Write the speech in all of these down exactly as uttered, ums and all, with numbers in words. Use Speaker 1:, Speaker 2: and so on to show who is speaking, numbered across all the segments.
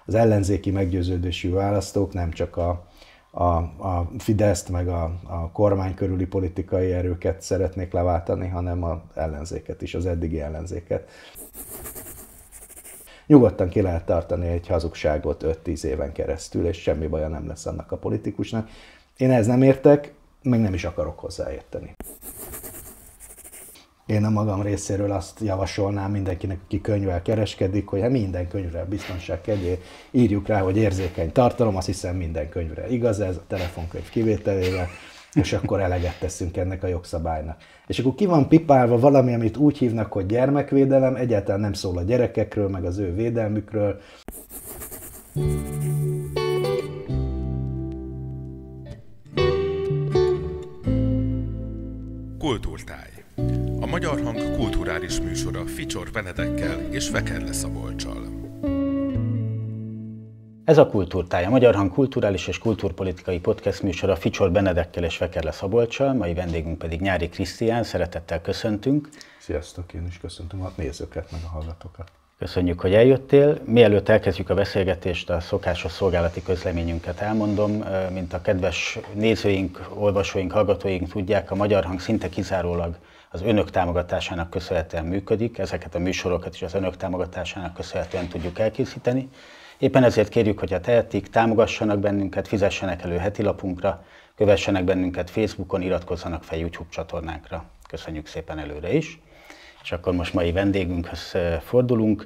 Speaker 1: az ellenzéki meggyőződésű választók nem csak a, a, a Fideszt meg a, a kormány körüli politikai erőket szeretnék leváltani, hanem az ellenzéket is, az eddigi ellenzéket. Nyugodtan ki lehet tartani egy hazugságot öt-tíz éven keresztül, és semmi baja nem lesz annak a politikusnak. Én ehhez nem értek, meg nem is akarok hozzáérteni. Én a magam részéről azt javasolnám mindenkinek, aki könyvvel kereskedik, hogy hát minden könyvre biztonság kedvéért írjuk rá, hogy érzékeny tartalom, azt hiszem minden könyvre igaz ez, a telefonkönyv kivételével, és akkor eleget teszünk ennek a jogszabálynak. És akkor ki van pipálva valami, amit úgy hívnak, hogy gyermekvédelem, egyáltalán nem szól a gyerekekről, meg az ő védelmükről.
Speaker 2: Kultúrtáj. A Magyar Hang kulturális műsora Ficsor Benedekkel és Fekerle Szabolccsal.
Speaker 3: Ez a Kultúrtáj, a Magyar Hang kulturális és kultúrpolitikai podcast műsora Ficsor Benedekkel és Fekerle Szabolccsal, mai vendégünk pedig Nyári Krisztián, szeretettel köszöntünk.
Speaker 1: Sziasztok, én is köszöntöm a nézőket, meg a hallgatókat.
Speaker 3: Köszönjük, hogy eljöttél. Mielőtt elkezdjük a beszélgetést, a szokásos szolgálati közleményünket elmondom. Mint a kedves nézőink, olvasóink, hallgatóink tudják, a Magyar Hang szinte kizárólag az önök támogatásának köszönhetően működik. Ezeket a műsorokat is az önök támogatásának köszönhetően tudjuk elkészíteni. Éppen ezért kérjük, hogyha tehetik, támogassanak bennünket, fizessenek elő heti lapunkra, kövessenek bennünket Facebookon, iratkozzanak fel YouTube csatornánkra. Köszönjük szépen előre is. És akkor most mai vendégünkhöz fordulunk.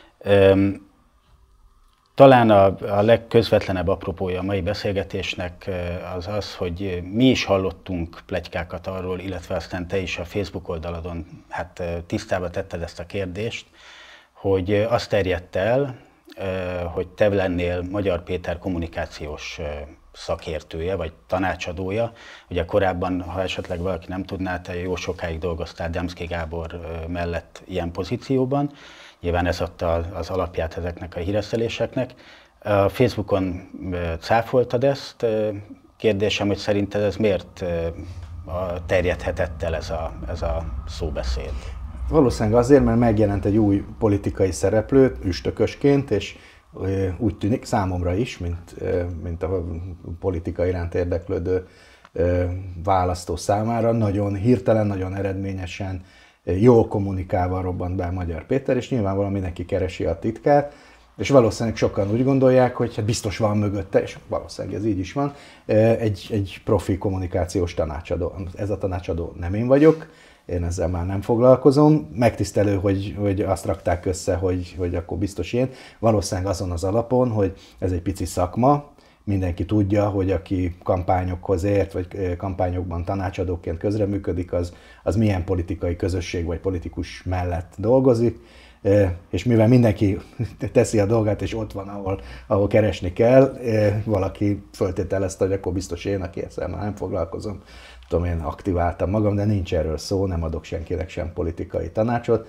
Speaker 3: Talán a, a legközvetlenebb apropója a mai beszélgetésnek az az, hogy mi is hallottunk pletykákat arról, illetve aztán te is a Facebook oldaladon hát tisztába tetted ezt a kérdést, hogy azt terjedt el, hogy te lennél Magyar Péter kommunikációs szakértője, vagy tanácsadója. Ugye korábban, ha esetleg valaki nem tudná, te jó sokáig dolgoztál Demszky Gábor mellett ilyen pozícióban. Nyilván ez adta az alapját ezeknek a híreszteléseknek. A Facebookon cáfoltad ezt. Kérdésem, hogy szerinted ez miért terjedhetett el ez a, ez a szóbeszéd?
Speaker 1: Valószínűleg azért, mert megjelent egy új politikai szereplő, üstökösként, és úgy tűnik számomra is, mint, mint a politika iránt érdeklődő választó számára, nagyon hirtelen, nagyon eredményesen, jól kommunikálva robbant be Magyar Péter, és nyilvánvalóan mindenki keresi a titkát, és valószínűleg sokan úgy gondolják, hogy hát biztos van mögötte, és valószínűleg ez így is van, egy, egy profi kommunikációs tanácsadó. Ez a tanácsadó nem én vagyok, én ezzel már nem foglalkozom. Megtisztelő, hogy, hogy azt rakták össze, hogy, hogy akkor biztos én. Valószínűleg azon az alapon, hogy ez egy pici szakma, mindenki tudja, hogy aki kampányokhoz ért, vagy kampányokban tanácsadóként közreműködik, az, az milyen politikai közösség vagy politikus mellett dolgozik. És mivel mindenki teszi a dolgát, és ott van, ahol, ahol keresni kell, valaki föltételezte, hogy akkor biztos én, aki ezzel már nem foglalkozom. Tudom, én aktiváltam magam, de nincs erről szó, nem adok senkinek sem politikai tanácsot.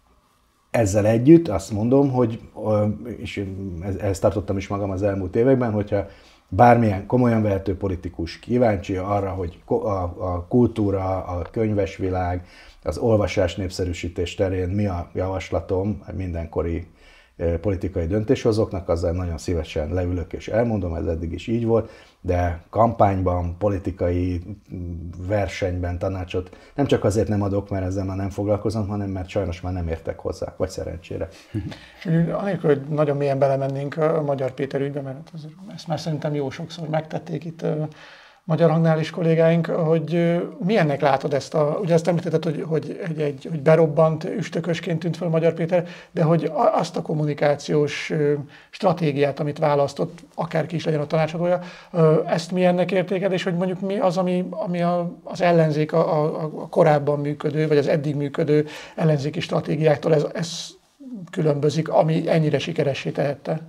Speaker 1: Ezzel együtt azt mondom, hogy, és ezt tartottam is magam az elmúlt években, hogyha bármilyen komolyan vehető politikus kíváncsi arra, hogy a, a kultúra, a könyvesvilág, az olvasás népszerűsítés terén mi a javaslatom mindenkori politikai döntéshozóknak, azzal nagyon szívesen leülök és elmondom, ez eddig is így volt, de kampányban, politikai versenyben tanácsot nem csak azért nem adok, mert ezzel már nem foglalkozom, hanem mert sajnos már nem értek hozzá, vagy szerencsére.
Speaker 4: Anélkül, hogy nagyon mélyen belemennénk a Magyar Péter ügybe, mert ezt már szerintem jó sokszor megtették itt Magyar Hangnál is kollégáink, hogy milyennek látod ezt a, ugye ezt említetted, hogy, hogy, egy, egy, hogy berobbant, üstökösként tűnt fel Magyar Péter, de hogy azt a kommunikációs stratégiát, amit választott, akárki is legyen a tanácsadója, ezt milyennek értéked, és hogy mondjuk mi az, ami, ami a, az ellenzék, a, a, a korábban működő, vagy az eddig működő ellenzéki stratégiáktól ez, ez különbözik, ami ennyire sikeressé tehette?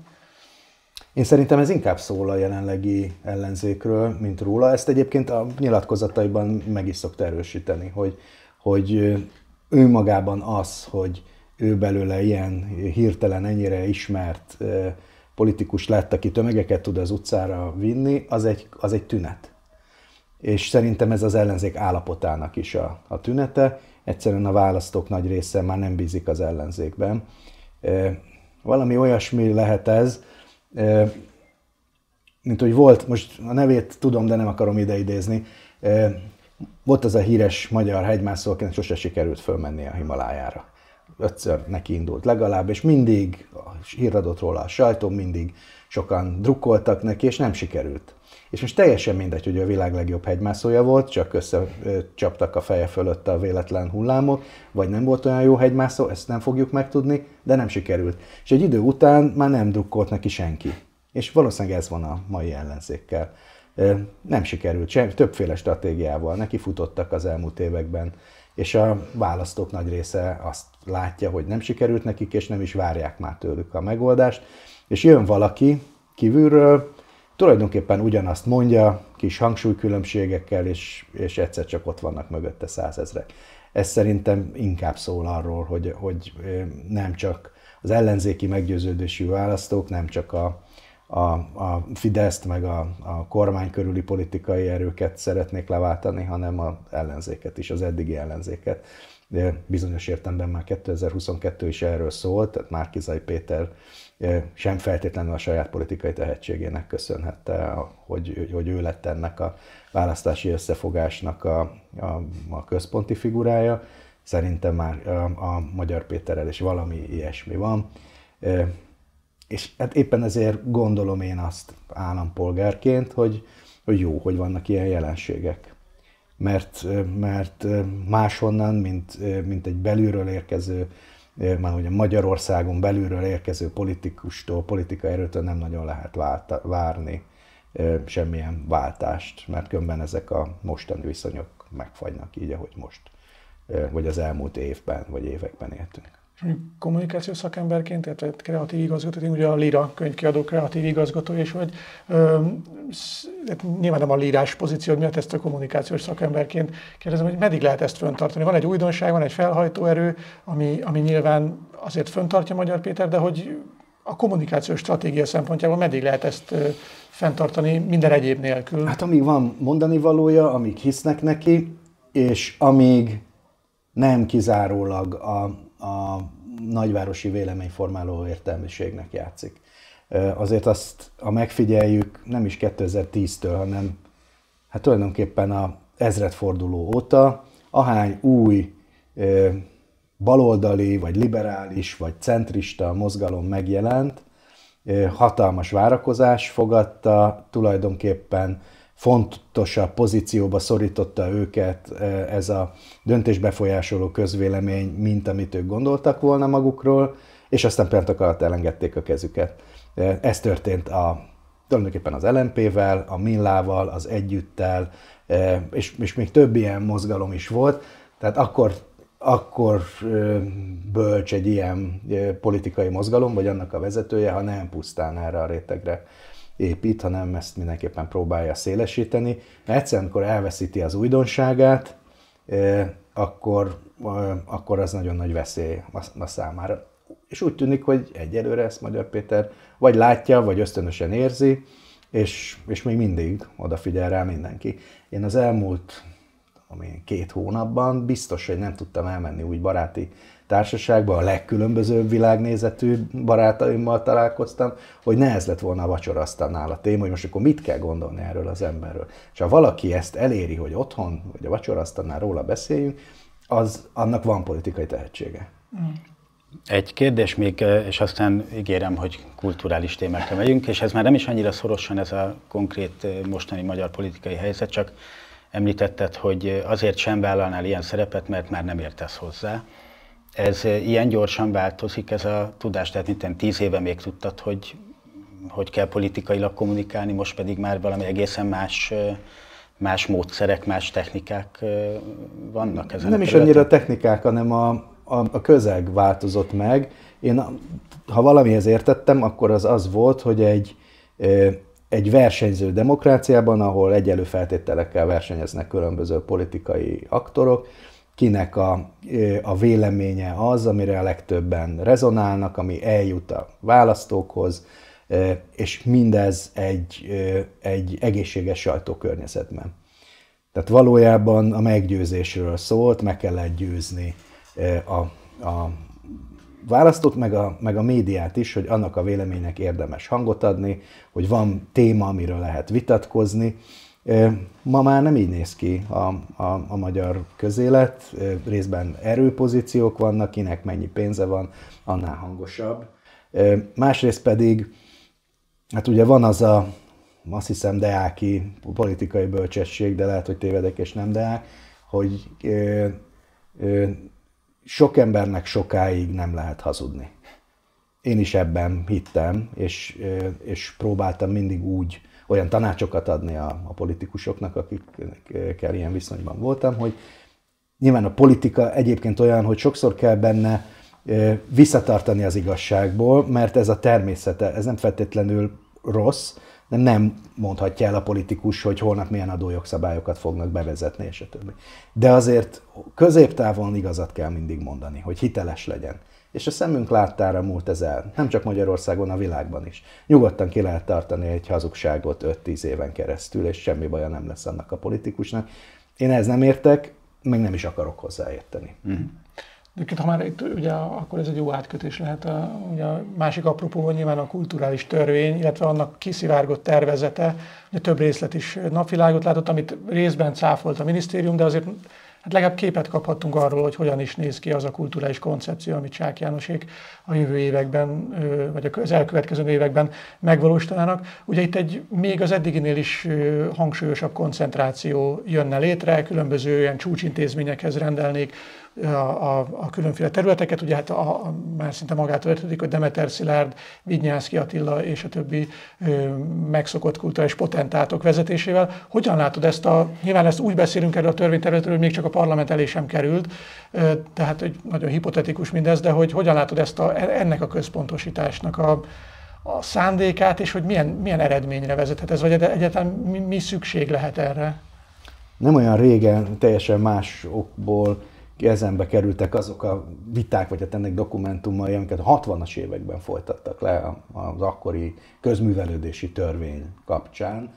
Speaker 1: Én szerintem ez inkább szól a jelenlegi ellenzékről, mint róla. Ezt egyébként a nyilatkozataiban meg is szokta erősíteni, hogy, hogy ő magában az, hogy ő belőle ilyen hirtelen, ennyire ismert politikus lett, aki tömegeket tud az utcára vinni, az egy, az egy tünet. És szerintem ez az ellenzék állapotának is a, a tünete. Egyszerűen a választók nagy része már nem bízik az ellenzékben. Valami olyasmi lehet ez, mint hogy volt, most a nevét tudom, de nem akarom ideidézni, volt az a híres magyar hegymászó, akinek sose sikerült fölmenni a Himalájára. Ötször neki indult legalább, és mindig híradott róla a sajtó, mindig sokan drukkoltak neki, és nem sikerült. És most teljesen mindegy, hogy a világ legjobb hegymászója volt, csak összecsaptak a feje fölött a véletlen hullámok, vagy nem volt olyan jó hegymászó, ezt nem fogjuk megtudni, de nem sikerült. És egy idő után már nem drukkolt neki senki. És valószínűleg ez van a mai ellenzékkel. Nem sikerült, sem, többféle stratégiával neki futottak az elmúlt években, és a választók nagy része azt látja, hogy nem sikerült nekik, és nem is várják már tőlük a megoldást. És jön valaki kívülről, tulajdonképpen ugyanazt mondja, kis hangsúlykülönbségekkel, és, és egyszer csak ott vannak mögötte százezrek. Ez szerintem inkább szól arról, hogy, hogy nem csak az ellenzéki meggyőződésű választók, nem csak a, a, a Fideszt, meg a, a kormány körüli politikai erőket szeretnék leváltani, hanem az ellenzéket is, az eddigi ellenzéket. Bizonyos értelemben már kétezer-huszonkettő is erről szólt, tehát Márki-Zay Péter sem feltétlenül a saját politikai tehetségének köszönhette, hogy, hogy ő lett ennek a választási összefogásnak a, a, a központi figurája. Szerintem már a, a Magyar Péterrel is valami ilyesmi van. És hát éppen ezért gondolom én azt állampolgárként, hogy, hogy jó, hogy vannak ilyen jelenségek. Mert, mert máshonnan, mint, mint egy belülről érkező, már hogy a Magyarországon belülről érkező politikustól, politikai erőtől nem nagyon lehet válta, várni semmilyen váltást, mert különben ezek a mostani viszonyok megfagynak így, ahogy most, vagy az elmúlt évben, vagy években éltünk.
Speaker 4: Kommunikációs szakemberként, illetve kreatív igazgató, én ugye a Lira könyvkiadó kreatív igazgató, és hogy ö, nyilván nem a lírás pozíció miatt ezt a kommunikációs szakemberként kérdezem, hogy meddig lehet ezt fenntartani. Van egy újdonság, van egy felhajtóerő, ami, ami nyilván azért fenntartja Magyar Péter, de hogy a kommunikációs stratégia szempontjából meddig lehet ezt fenntartani minden egyéb nélkül?
Speaker 1: Hát amíg van mondani valója, amíg hisznek neki, és amíg nem kizárólag a a nagyvárosi véleményformáló értelmiségnek játszik. Azért azt, ha megfigyeljük, nem is kétezer-tíztől, hanem hát tulajdonképpen a ezredforduló óta, ahány új baloldali, vagy liberális, vagy centrista mozgalom megjelent, hatalmas várakozás fogadta, tulajdonképpen fontosabb pozícióba szorította őket ez a döntésbefolyásoló közvélemény, mint amit ők gondoltak volna magukról, és aztán például alatt elengedték a kezüket. Ez történt a, tulajdonképpen az el em pé-vel, a Millával, az Együttel, és, és még több ilyen mozgalom is volt, tehát akkor, akkor bölcs egy ilyen politikai mozgalom, vagy annak a vezetője, ha nem pusztán erre a rétegre épít, hanem ezt mindenképpen próbálja szélesíteni. Mert egyszerűen, amikor elveszíti az újdonságát, akkor, akkor az nagyon nagy veszély a számára. És úgy tűnik, hogy egyelőre ezt Magyar Péter vagy látja, vagy ösztönösen érzi, és, és még mindig odafigyel rá mindenki. Én az elmúlt én, két hónapban biztos, hogy nem tudtam elmenni úgy baráti társaságban, a legkülönbözőbb világnézetű barátaimmal találkoztam, hogy ne ez lett volna a vacsorasztalnál a téma, hogy most akkor mit kell gondolni erről az emberről. És ha valaki ezt eléri, hogy otthon, vagy a vacsorasztalnál róla beszéljünk, az, annak van politikai tehetsége.
Speaker 3: Egy kérdés még, és aztán ígérem, hogy kulturális témákra megyünk, és ez már nem is annyira szorosan ez a konkrét mostani magyar politikai helyzet, csak említetted, hogy azért sem vállalnál ilyen szerepet, mert már nem értesz hozzá. Ez ilyen gyorsan változik, ez a tudás, tehát mint tíz éve még tudtad, hogy, hogy kell politikailag kommunikálni, most pedig már valami egészen más, más módszerek, más technikák vannak ezen.
Speaker 1: Nem is annyira technikák, hanem a, a, a közeg változott meg. Én, ha valamihez értettem, akkor az az volt, hogy egy, egy versenyző demokráciában, ahol egyenlő feltételekkel versenyeznek különböző politikai aktorok, kinek a, a véleménye az, amire a legtöbben rezonálnak, ami eljut a választókhoz, és mindez egy, egy egészséges sajtókörnyezetben. Tehát valójában a meggyőzésről szólt, meg kellett győzni a, a választót, meg a, meg a médiát is, hogy annak a véleménynek érdemes hangot adni, hogy van téma, amiről lehet vitatkozni. Ma már nem így néz ki a, a, a magyar közélet, részben erőpozíciók vannak, kinek mennyi pénze van, annál hangosabb. Másrészt pedig, hát ugye van az a, azt hiszem, deáki politikai bölcsesség, de lehet, hogy tévedek és nem deák, hogy ö, ö, sok embernek sokáig nem lehet hazudni. Én is ebben hittem, és, ö, és próbáltam mindig úgy olyan tanácsokat adni a, a politikusoknak, akikkel ilyen viszonyban voltam, hogy nyilván a politika egyébként olyan, hogy sokszor kell benne ö, visszatartani az igazságból, mert ez a természete, ez nem feltétlenül rossz, de nem mondhatja el a politikus, hogy holnap milyen adójogszabályokat fognak bevezetni, és a többi. De azért középtávon igazat kell mindig mondani, hogy hiteles legyen. És a szemünk láttára múlt ez el. Nem csak Magyarországon, a világban is. Nyugodtan ki lehet tartani egy hazugságot öt-tíz éven keresztül, és semmi baja nem lesz annak a politikusnak. Én ehhez nem értek, meg nem is akarok hozzáérteni. Mm.
Speaker 4: Ha már itt, ugye, akkor ez egy jó átkötés lehet. A, ugye a másik apropó nyilván a kulturális törvény, illetve annak kiszivárgott tervezete. Ugye több részlet is napvilágot látott, amit részben cáfolt a minisztérium, de azért hát legalább képet kaphattunk arról, hogy hogyan is néz ki az a kulturális koncepció, amit Csák Jánosék a jövő években, vagy az elkövetkező években megvalósítanának. Ugye itt egy még az eddiginél is hangsúlyosabb koncentráció jönne létre, különböző olyan csúcsintézményekhez rendelnék a, a, a különféle területeket. Ugye hát a, a, már szinte magától értetődik, hogy Demeter Szilárd, Vidnyánszky Attila és a többi ö, megszokott kulturális potentátok vezetésével. Hogyan látod ezt a, nyilván ezt úgy beszélünk erről a törvényterületről, hogy még csak a parlament elé sem került, ö, tehát egy nagyon hipotetikus mindez, de hogy hogyan látod ezt a, ennek a központosításnak a, a szándékát, és hogy milyen, milyen eredményre vezethet ez, vagy egyáltalán mi, mi szükség lehet erre?
Speaker 1: Nem olyan régen, teljesen más okból kezembe kerültek azok a viták, vagy hát ennek dokumentumai, amiket a hatvanas években folytattak le az akkori közművelődési törvény kapcsán.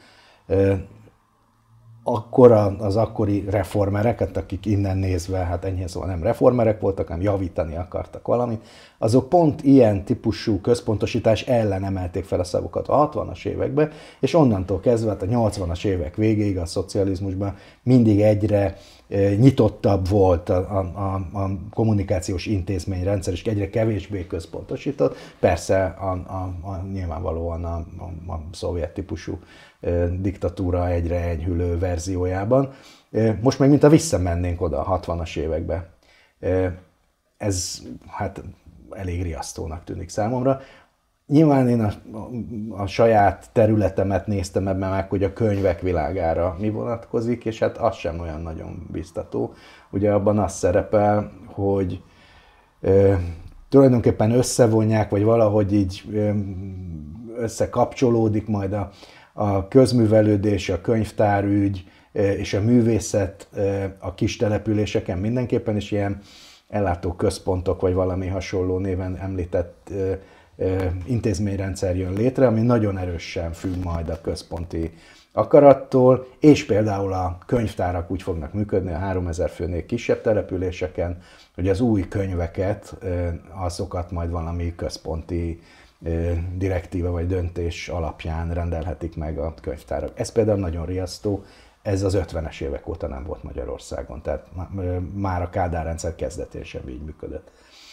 Speaker 1: Akkor az akkori reformerek, akik innen nézve, hát enyhén szóval nem reformerek voltak, hanem javítani akartak valamit, azok pont ilyen típusú központosítás ellen emelték fel a szavukat a hatvanas években, és onnantól kezdve a nyolcvanas évek végéig a szocializmusban mindig egyre nyitottabb volt a, a, a kommunikációs intézményrendszer, és egyre kevésbé központosított. Persze a, a, a, nyilvánvalóan a, a, a szovjet típusú diktatúra egyre enyhülő verziójában. Most meg mint a visszamennénk oda a hatvanas évekbe. Ez hát elég riasztónak tűnik számomra. Nyilván én a, a, a saját területemet néztem ebben meg, hogy a könyvek világára mi vonatkozik, és hát az sem olyan nagyon biztató. Ugye abban az szerepel, hogy e, tulajdonképpen összevonják, vagy valahogy így e, összekapcsolódik majd a, a közművelődés, a könyvtárügy e, és a művészet e, a kis településeken mindenképpen is ilyen ellátó központok, vagy valami hasonló néven említett e, intézményrendszer jön létre, ami nagyon erősen függ majd a központi akarattól, és például a könyvtárak úgy fognak működni a háromezer főnél kisebb településeken, hogy az új könyveket, azokat majd valami központi direktíva vagy döntés alapján rendelhetik meg a könyvtárak. Ez például nagyon riasztó, ez az ötvenes évek óta nem volt Magyarországon, tehát már a Kádár rendszer kezdetén sem így működött.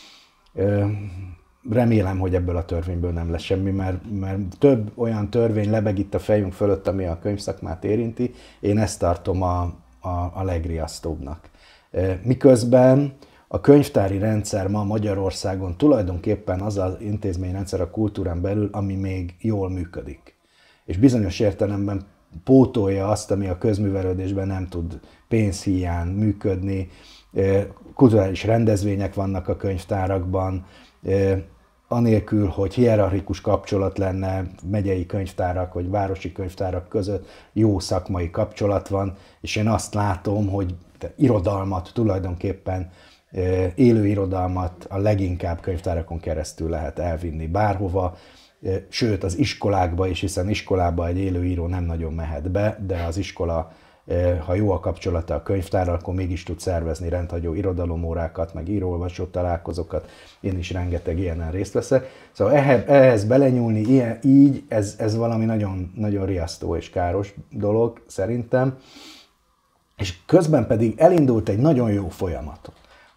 Speaker 1: Remélem, hogy ebből a törvényből nem lesz semmi, mert, mert több olyan törvény lebeg itt a fejünk fölött, ami a könyvszakmát érinti. Én ezt tartom a, a, a legriasztóbbnak. Miközben a könyvtári rendszer ma Magyarországon tulajdonképpen az az intézményrendszer a kultúrán belül, ami még jól működik. És bizonyos értelemben pótolja azt, ami a közművelődésben nem tud pénzhiány működni. Kulturális rendezvények vannak a könyvtárakban, anélkül, hogy hierarchikus kapcsolat lenne megyei könyvtárak vagy városi könyvtárak között, jó szakmai kapcsolat van, és én azt látom, hogy irodalmat tulajdonképpen, élő irodalmat a leginkább könyvtárakon keresztül lehet elvinni bárhova, sőt az iskolákba is, hiszen iskolába egy élő író nem nagyon mehet be, de az iskola ha jó a kapcsolata a könyvtárral, akkor mégis tud szervezni rendhagyó irodalomórákat, meg író-olvasó találkozókat. Én is rengeteg ilyenen részt veszek. Szóval ehhez, ehhez belenyúlni ilyen, így, ez, ez valami nagyon, nagyon riasztó és káros dolog szerintem. És közben pedig elindult egy nagyon jó folyamat.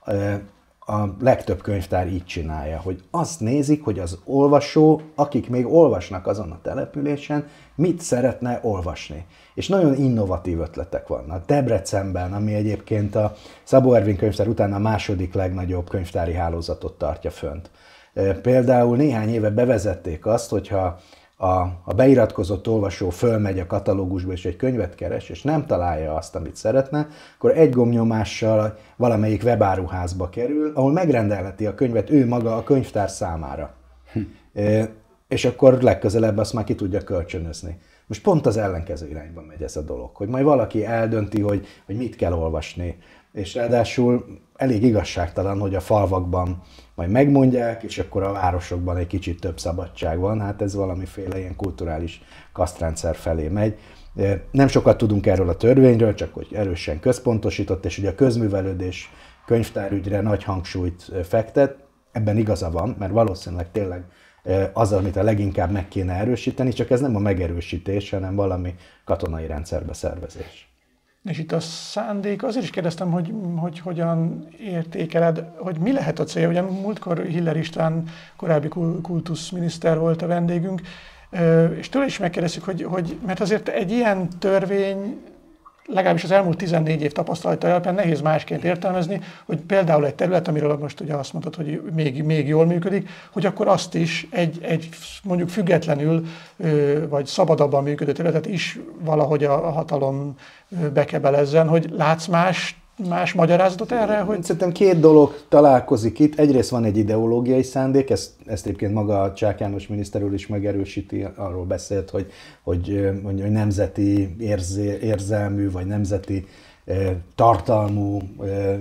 Speaker 1: A legtöbb könyvtár így csinálja, hogy azt nézik, hogy az olvasó, akik még olvasnak azon a településen, mit szeretne olvasni. És nagyon innovatív ötletek vannak. Debrecenben, ami egyébként a Szabó Ervin könyvtár után a második legnagyobb könyvtári hálózatot tartja fönt. Például néhány éve bevezették azt, hogyha a, a beiratkozott olvasó fölmegy a katalógusba és egy könyvet keres, és nem találja azt, amit szeretne, akkor egy gombnyomással valamelyik webáruházba kerül, ahol megrendelheti a könyvet ő maga a könyvtár számára. Hm. E, és akkor legközelebb azt már ki tudja kölcsönözni. Most pont az ellenkező irányba megy ez a dolog, hogy majd valaki eldönti, hogy, hogy mit kell olvasni. És ráadásul elég igazságtalan, hogy a falvakban majd megmondják, és akkor a városokban egy kicsit több szabadság van. Hát ez valamiféle ilyen kulturális kasztrendszer felé megy. Nem sokat tudunk erről a törvényről, csak hogy erősen központosított, és ugye a közművelődés könyvtárügyre nagy hangsúlyt fektet. Ebben igaza van, mert valószínűleg tényleg az, amit a leginkább meg kéne erősíteni, csak ez nem a megerősítés, hanem valami katonai rendszerbe szervezés.
Speaker 4: És itt a szándék, azért is kérdeztem, hogy, hogy hogyan értékeled, hogy mi lehet a célja. Ugye múltkor Hiller István, korábbi kultuszminiszter volt a vendégünk, és tőle is megkérdeztük, hogy, hogy mert azért egy ilyen törvény, legalábbis az elmúlt tizennégy év tapasztalata alapján nehéz másként értelmezni, hogy például egy terület, amiről most ugye azt mondtad, hogy még, még jól működik, hogy akkor azt is egy, egy mondjuk függetlenül vagy szabadabban működő területet is valahogy a hatalom bekebelezzen, hogy látsz más, más magyarázatot erre? Hogy...
Speaker 1: Szerintem két dolog találkozik itt. Egyrészt van egy ideológiai szándék, ezt, ezt egyébként maga a Csák János miniszter úr is megerősíti, arról beszélt, hogy, hogy, hogy nemzeti érzé, érzelmű, vagy nemzeti eh, tartalmú eh,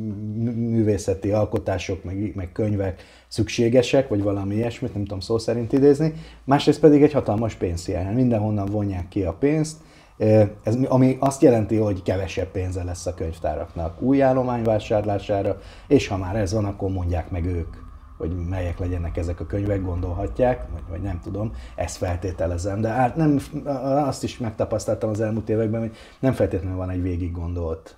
Speaker 1: művészeti alkotások, meg, meg könyvek szükségesek, vagy valami ilyesmit, nem tudom szó szerint idézni. Másrészt pedig egy hatalmas pénzhiány. Mindenhonnan vonják ki a pénzt, Ez, ami azt jelenti, hogy kevesebb pénze lesz a könyvtáraknak új állomány vásárlására, és ha már ez van, akkor mondják meg ők, hogy melyek legyenek ezek a könyvek, gondolhatják, vagy, vagy nem tudom, ezt feltételezem. De hát nem, azt is megtapasztaltam az elmúlt években, hogy nem feltétlenül van egy végig gondolt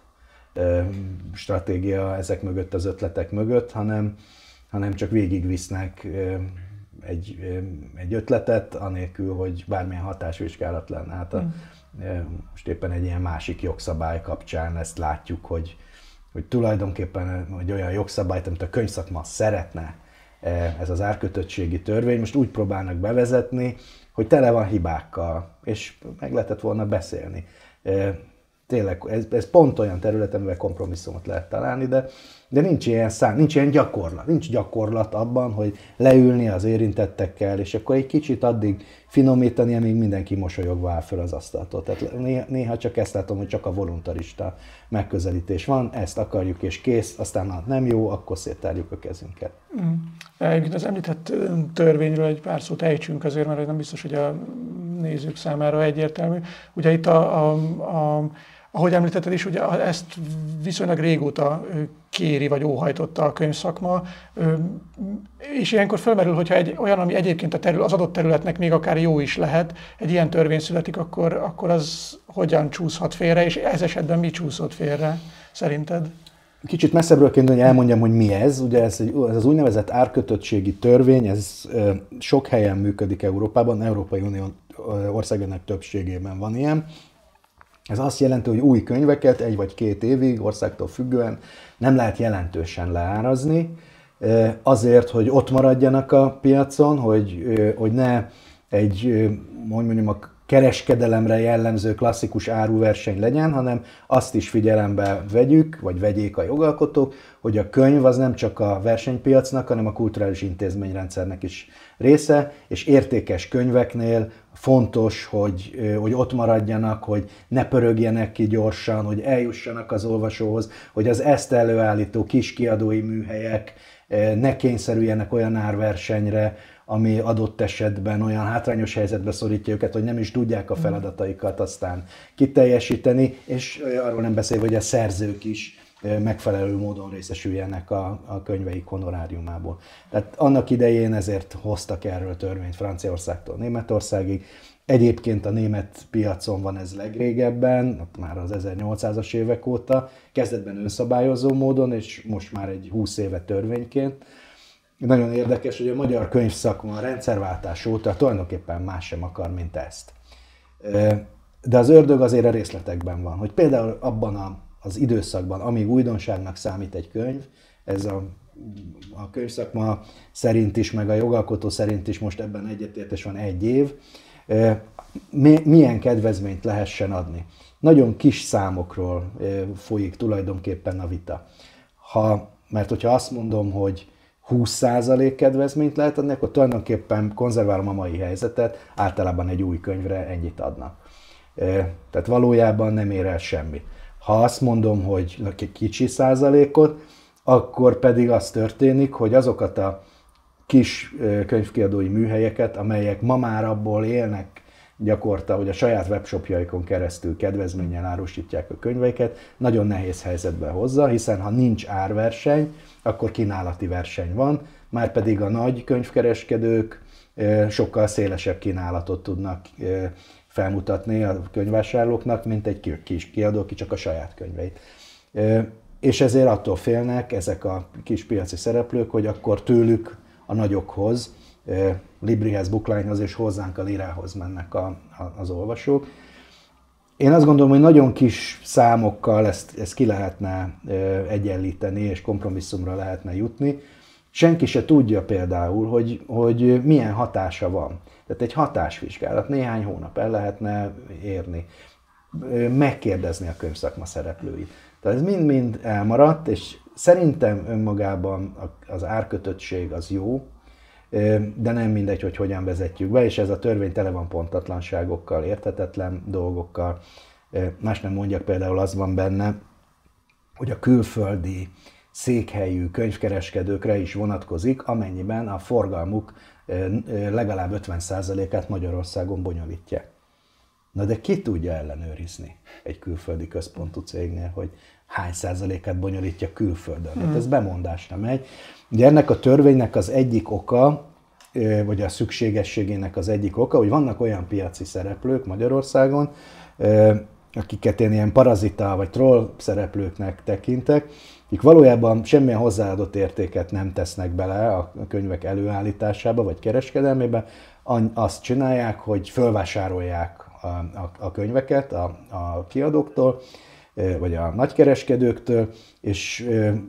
Speaker 1: stratégia ezek mögött, az ötletek mögött, hanem, hanem csak végigvisznek egy, egy ötletet, anélkül, hogy bármilyen hatásvizsgálat lenne. Hát a, most éppen egy ilyen másik jogszabály kapcsán ezt látjuk, hogy, hogy tulajdonképpen egy olyan jogszabályt, amit a könyvszakma szeretne, ez az árkötöttségi törvény, most úgy próbálnak bevezetni, hogy tele van hibákkal, és meg lehetett volna beszélni. Tényleg, ez, ez pont olyan terület, amivel kompromisszumot lehet találni, de, de nincs ilyen szám, nincs ilyen gyakorlat. Nincs gyakorlat abban, hogy leülni az érintettekkel, és akkor egy kicsit addig finomítani, amíg mindenki mosolyogva áll föl az asztaltól. Tehát néha, néha csak ezt látom, hogy csak a voluntarista megközelítés van, ezt akarjuk és kész, aztán ha nem jó, akkor széttárjuk a kezünket.
Speaker 4: Mm. Egyébként az említett törvényről egy pár szót ejtsünk azért, mert nem biztos, hogy a nézők számára egyértelmű. Ugye itt a, a, a ahogy említetted is, ugye ezt viszonylag régóta kéri, vagy óhajtotta a könyvszakma, és ilyenkor felmerül, hogyha egy, olyan, ami egyébként a terület, az adott területnek még akár jó is lehet, egy ilyen törvény születik, akkor, akkor az hogyan csúszhat félre, és ez esetben mi csúszott félre, szerinted?
Speaker 1: Kicsit messzebbről kéne, hogy elmondjam, hogy mi ez. Ugye ez, egy, ez az úgynevezett árkötöttségi törvény, ez sok helyen működik Európában, Európai Unió országának többségében van ilyen. Ez azt jelenti, hogy új könyveket egy vagy két évig, országtól függően nem lehet jelentősen leárazni, azért, hogy ott maradjanak a piacon, hogy, hogy ne egy, hogy mondjam, a kereskedelemre jellemző klasszikus áruverseny legyen, hanem azt is figyelembe vegyük, vagy vegyék a jogalkotók, hogy a könyv az nem csak a versenypiacnak, hanem a kulturális intézményrendszernek is része, és értékes könyveknél fontos, hogy, hogy ott maradjanak, hogy ne pörögjenek ki gyorsan, hogy eljussanak az olvasóhoz, hogy az ezt előállító kis kiadói műhelyek ne kényszerüljenek olyan árversenyre, ami adott esetben olyan hátrányos helyzetbe szorítja őket, hogy nem is tudják a feladataikat aztán kiteljesíteni, és arról nem beszélve, hogy a szerzők is megfelelő módon részesüljenek a, a könyveik honoráriumából. Tehát annak idején ezért hoztak erről törvényt Franciaországtól Németországig. Egyébként a német piacon van ez legrégebben, ott már az ezernyolcszázas évek óta, kezdetben önszabályozó módon, és most már egy húsz éve törvényként. Nagyon érdekes, hogy a magyar könyvszakma a rendszerváltás óta tulajdonképpen más sem akar, mint ezt. De az ördög azért a részletekben van, hogy például abban a, az időszakban, amíg újdonságnak számít egy könyv, ez a, a könyvszakma szerint is, meg a jogalkotó szerint is most ebben egyetértés van egy év, milyen kedvezményt lehessen adni. Nagyon kis számokról folyik tulajdonképpen a vita. Ha, mert hogyha azt mondom, hogy húsz százalék kedvezményt lehet adni, akkor tulajdonképpen konzerválom a mai helyzetet, általában egy új könyvre ennyit adnak. Tehát valójában nem ér el semmit. Ha azt mondom, hogy kicsi százalékot, akkor pedig az történik, hogy azokat a kis könyvkiadói műhelyeket, amelyek ma már abból élnek gyakorta, hogy a saját webshopjaikon keresztül kedvezménnyel árusítják a könyveiket, nagyon nehéz helyzetbe hozza, hiszen ha nincs árverseny, akkor kínálati verseny van, már pedig a nagy könyvkereskedők sokkal szélesebb kínálatot tudnak felmutatni a könyvvásárlóknak, mint egy kis kiadó, aki csak a saját könyveit. És ezért attól félnek ezek a kis piaci szereplők, hogy akkor tőlük a nagyokhoz, Librihez, Bookline-hoz és hozzánk a Lirához mennek a, a, az olvasók. Én azt gondolom, hogy nagyon kis számokkal ezt, ezt ki lehetne egyenlíteni, és kompromisszumra lehetne jutni. Senki se tudja például, hogy, hogy milyen hatása van. Tehát egy hatásvizsgálat néhány hónap el lehetne érni, megkérdezni a könyvszakma szereplőit. Tehát ez mind-mind elmaradt, és szerintem önmagában az árkötöttség az jó, de nem mindegy, hogy hogyan vezetjük be, és ez a törvény tele van pontatlanságokkal, érthetetlen dolgokkal. Más nem mondjak, például az van benne, hogy a külföldi székhelyű könyvkereskedőkre is vonatkozik, amennyiben a forgalmuk legalább ötven százalékát Magyarországon bonyolítják. Na de ki tudja ellenőrizni egy külföldi központú cégnél, hogy hány százalékát bonyolítja külföldön? Hát ez bemondásra megy. Ugye ennek a törvénynek az egyik oka, vagy a szükségességének az egyik oka, hogy vannak olyan piaci szereplők Magyarországon, akiket én ilyen parazita vagy troll szereplőknek tekintek, akik valójában semmilyen hozzáadott értéket nem tesznek bele a könyvek előállításába vagy kereskedelmébe, azt csinálják, hogy fölvásárolják a, a, a könyveket a, a kiadóktól, vagy a nagykereskedőktől, és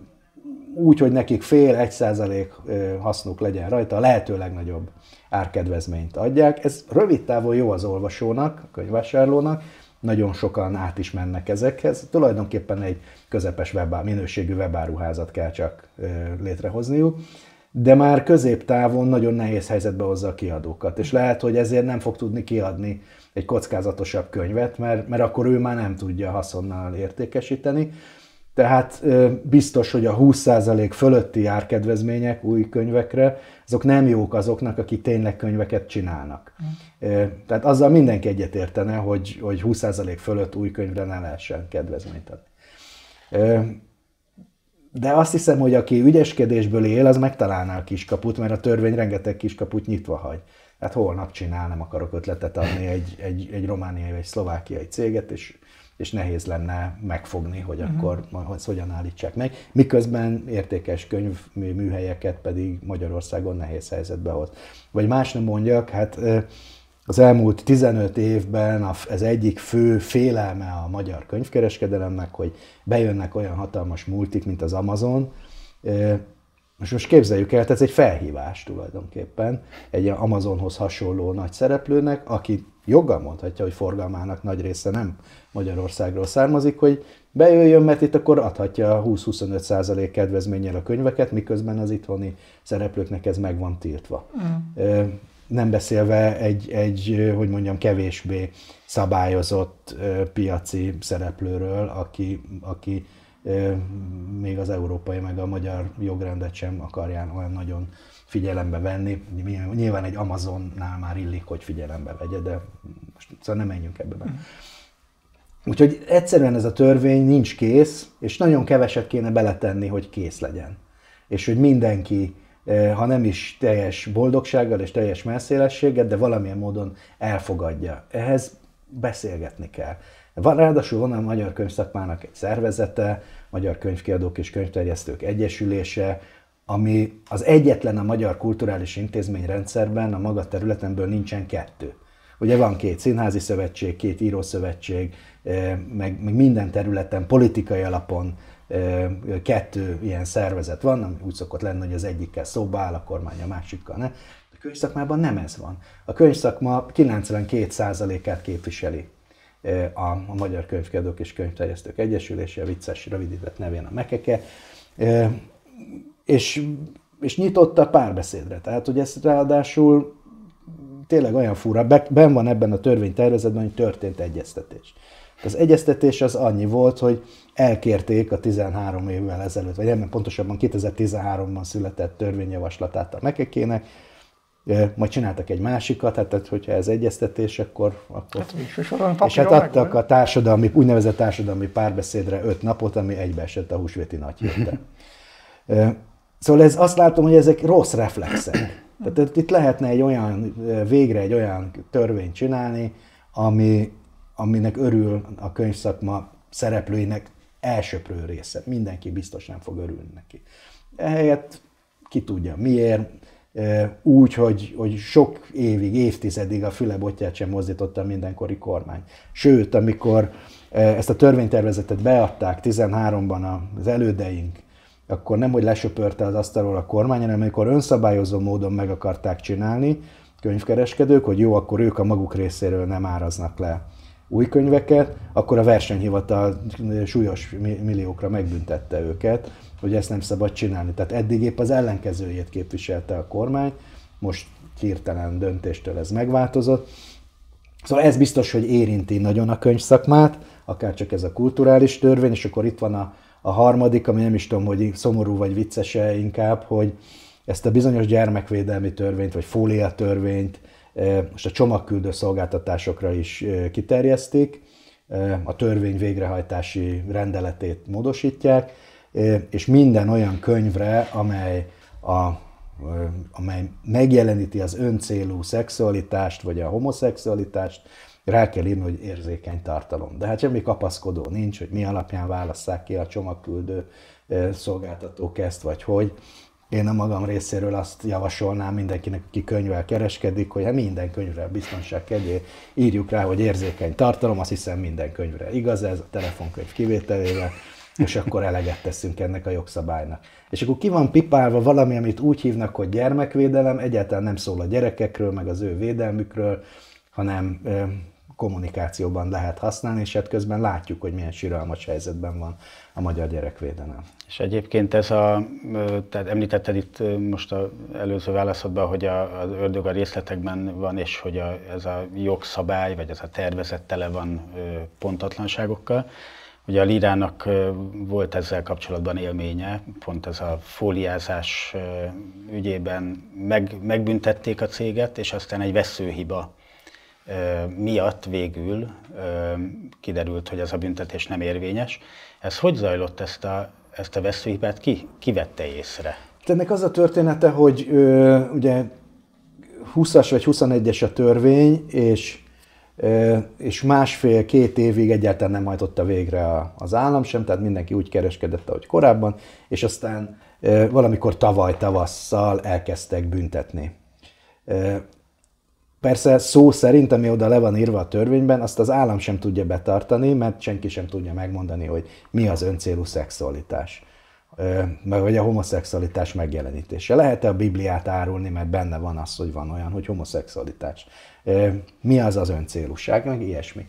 Speaker 1: úgy, hogy nekik fél, egy százalék hasznuk legyen rajta, a lehető legnagyobb árkedvezményt adják. Ez rövid távon jó az olvasónak, a könyvvásárlónak, nagyon sokan át is mennek ezekhez. Tulajdonképpen egy közepes webá, minőségű webáruházat kell csak létrehozniuk, de már középtávon nagyon nehéz helyzetbe hozza a kiadókat, és lehet, hogy ezért nem fog tudni kiadni egy kockázatosabb könyvet, mert, mert akkor ő már nem tudja haszonnal értékesíteni. Tehát biztos, hogy a húsz százalék fölötti árkedvezmények új könyvekre, azok nem jók azoknak, akik tényleg könyveket csinálnak. Mm. Tehát azzal mindenki egyetértene, hogy, hogy húsz százalék fölött új könyvre ne lehessen kedvezményt adni. De azt hiszem, hogy aki ügyeskedésből él, az megtalálná a kiskaput, mert a törvény rengeteg kiskaput nyitva hagy. Hát holnap csinál, nem akarok ötletet adni egy, egy, egy romániai vagy szlovákiai céget, és és nehéz lenne megfogni, hogy uh-huh. akkor hogy hogyan állítsák meg. Miközben értékes könyvműhelyeket pedig Magyarországon nehéz helyzetbe hoz. Vagy más nem mondjak, hát az elmúlt tizenöt évben az egyik fő félelme a magyar könyvkereskedelemnek, hogy bejönnek olyan hatalmas multik, mint az Amazon. Most most képzeljük el, ez egy felhívás tulajdonképpen egy Amazonhoz hasonló nagy szereplőnek, aki joggal mondhatja, hogy forgalmának nagy része nem Magyarországról származik, hogy bejöjjön, mert itt akkor adhatja húsz-huszonöt százalék kedvezménnyel a könyveket, miközben az itthoni szereplőknek ez meg van tiltva. Mm. Nem beszélve egy, egy, hogy mondjam, kevésbé szabályozott piaci szereplőről, aki, aki még az európai meg a magyar jogrendet sem akarják olyan nagyon figyelembe venni. Nyilván egy Amazonnál már illik, hogy figyelembe vegye, de most szóval nem menjünk ebbe be. Úgyhogy egyszerűen ez a törvény nincs kész, és nagyon keveset kéne beletenni, hogy kész legyen. És hogy mindenki, ha nem is teljes boldogsággal és teljes messzélességgel, de valamilyen módon elfogadja. Ehhez beszélgetni kell. Van, ráadásul van a Magyar Könyvszakmának egy szervezete, Magyar Könyvkiadók és Könyvterjesztők Egyesülése, ami az egyetlen a magyar kulturális intézményrendszerben, a maga területemből nincsen kettő. Ugye van két színházi szövetség, két írószövetség, meg, meg minden területen, politikai alapon kettő ilyen szervezet van, ami úgy szokott lenni, hogy az egyikkel szóba áll a kormány, a másikkal ne. A könyvszakmában nem ez van. A könyvszakma kilencvenkét százalékát képviseli a, a Magyar Könyvkiadók és Könyvterjesztők Egyesülése, a vicces rövidített nevén a Mekeke, és, és nyitott a párbeszédre. Tehát, hogy ez ráadásul tényleg olyan fura, benn van ebben a törvénytervezetben, hogy történt egyeztetés. Az egyeztetés az annyi volt, hogy elkérték a tizenhárom évvel ezelőtt, vagy nem, pontosabban kétezer-tizenháromban született törvényjavaslatát a Mekekének, majd csináltak egy másikat, hát hogyha ez egyeztetés, akkor... akkor
Speaker 4: hát,
Speaker 1: és hát adtak a társadalmi, úgynevezett társadalmi párbeszédre öt napot, ami egybeesett a húsvéti nagy héten. Szóval ez, azt látom, hogy ezek rossz reflexek. Tehát itt lehetne egy olyan, végre egy olyan törvényt csinálni, ami, aminek örül a könyvszakma szereplőinek elsöprő része. Mindenki biztos nem fog örülni neki. Ehelyett ki tudja miért, úgy, hogy, hogy sok évig, évtizedig a fülebotját sem mozdította mindenkori kormány. Sőt, amikor ezt a törvénytervezetet beadták tizenháromban az elődeink, akkor nem, hogy lesöpörte az asztalról a kormány, hanem amikor önszabályozó módon meg akarták csinálni könyvkereskedők, hogy jó, akkor ők a maguk részéről nem áraznak le új könyveket, akkor a versenyhivatal súlyos milliókra megbüntette őket, hogy ezt nem szabad csinálni. Tehát eddig épp az ellenkezőjét képviselte a kormány, most hirtelen döntéstől ez megváltozott. Szóval ez biztos, hogy érinti nagyon a könyvszakmát, akár csak ez a kulturális törvény, és akkor itt van a, a harmadik, ami nem is tudom, hogy szomorú vagy vicces-e inkább, hogy ezt a bizonyos gyermekvédelmi törvényt, vagy fólia törvényt most a csomagküldő szolgáltatásokra is kiterjesztik, a törvény végrehajtási rendeletét módosítják, és minden olyan könyvre, amely, a, amely megjeleníti az öncélú szexualitást, vagy a homoszexualitást, rá kell írni, hogy érzékeny tartalom. De hát semmi kapaszkodó nincs, hogy mi alapján válasszák ki a csomagküldő szolgáltatók ezt, vagy hogy. Én a magam részéről azt javasolnám mindenkinek, aki könyvvel kereskedik, hogy hát minden könyvre biztonság kedvéért írjuk rá, hogy érzékeny tartalom, azt hiszem minden könyvre igaz ez, a telefonkönyv kivételével, és akkor eleget teszünk ennek a jogszabálynak. És akkor ki van pipálva valami, amit úgy hívnak, hogy gyermekvédelem, egyáltalán nem szól a gyerekekről, meg az ő védelmükről, hanem kommunikációban lehet használni, és hát közben látjuk, hogy milyen siralmas helyzetben van a magyar gyerekvédelem.
Speaker 3: És egyébként ez a, tehát említetted itt most az előző válaszodban, hogy a, az ördög a részletekben van, és hogy a, ez a jogszabály, vagy ez a tervezet tele van pontatlanságokkal. Ugye a Lírának volt ezzel kapcsolatban élménye, pont ez a fóliázás ügyében meg, megbüntették a céget, és aztán egy vesszőhiba miatt végül kiderült, hogy ez a büntetés nem érvényes. Ez hogy zajlott, ezt a, ezt a vesszőhibát? Ki, ki vette észre?
Speaker 1: Ennek az a története, hogy ö, ugye húszas vagy huszonegyes a törvény, és, ö, és másfél-két évig egyáltalán nem hajtotta végre az állam sem, tehát mindenki úgy kereskedett, ahogy korábban, és aztán ö, valamikor tavaly tavasszal elkezdtek büntetni. Ö, Persze szó szerint, ami oda le van írva a törvényben, azt az állam sem tudja betartani, mert senki sem tudja megmondani, hogy mi az öncélú szexualitás, vagy a homoszexualitás megjelenítése. Lehet-e a Bibliát árulni, mert benne van az, hogy van olyan, hogy homoszexualitás. Mi az az öncélúság, meg ilyesmi.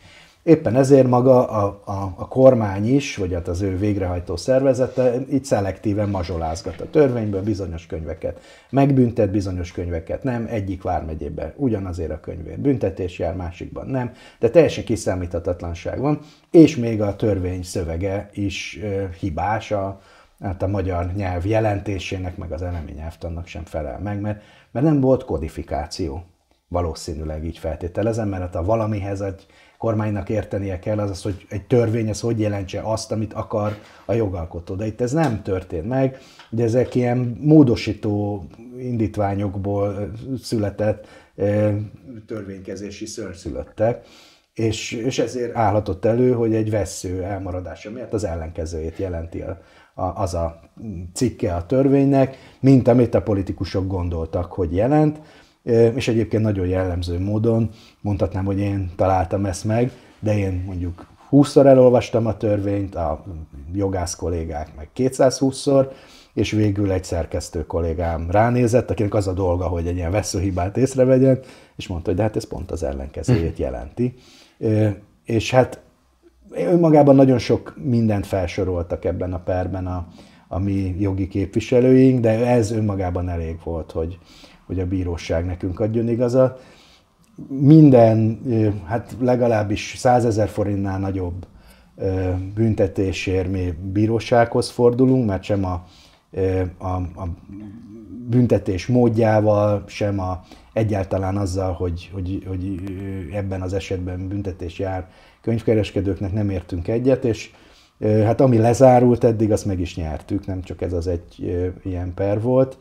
Speaker 1: Éppen ezért maga a, a, a kormány is, vagy hát az ő végrehajtó szervezete így szelektíven mazsolázgat a törvényből bizonyos könyveket. Megbüntet bizonyos könyveket, nem, egyik vármegyében ugyanazért a könyvért büntetés jár, másikban nem, de teljesen kiszámíthatatlanság van, és még a törvény szövege is e, hibás, a, hát a magyar nyelv jelentésének, meg az elemi nyelvtannak sem felel meg, mert, mert nem volt kodifikáció. Valószínűleg így feltételezem, mert hát a valamihez egy kormánynak értenie kell az, az, hogy egy törvény az hogy jelentse azt, amit akar a jogalkotó. De itt ez nem történt meg, de ezek ilyen módosító indítványokból született törvénykezési szőrszülöttek, és, és ezért állhatott elő, hogy egy vessző elmaradása miatt az ellenkezőjét jelenti a, a, az a cikke a törvénynek, mint amit a politikusok gondoltak, hogy jelent. És egyébként nagyon jellemző módon mondhatnám, hogy én találtam ezt meg, de én mondjuk húszszor elolvastam a törvényt, a jogász kollégák meg kétszázhúszszor, és végül egy szerkesztő kollégám ránézett, akinek az a dolga, hogy egy ilyen vesszőhibát észrevegyen, és mondta, hogy de hát ez pont az ellenkezőjét jelenti. És hát önmagában nagyon sok mindent felsoroltak ebben a perben a, a mi jogi képviselőink, de ez önmagában elég volt, hogy hogy a bíróság nekünk adjon igazat. Minden, hát legalábbis százezer forintnál nagyobb büntetésért mi bírósághoz fordulunk, mert sem a, a, a büntetés módjával, sem a, egyáltalán azzal, hogy, hogy, hogy ebben az esetben büntetés jár könyvkereskedőknek nem értünk egyet, és hát ami lezárult eddig, azt meg is nyertük, nem csak ez az egy ilyen per volt.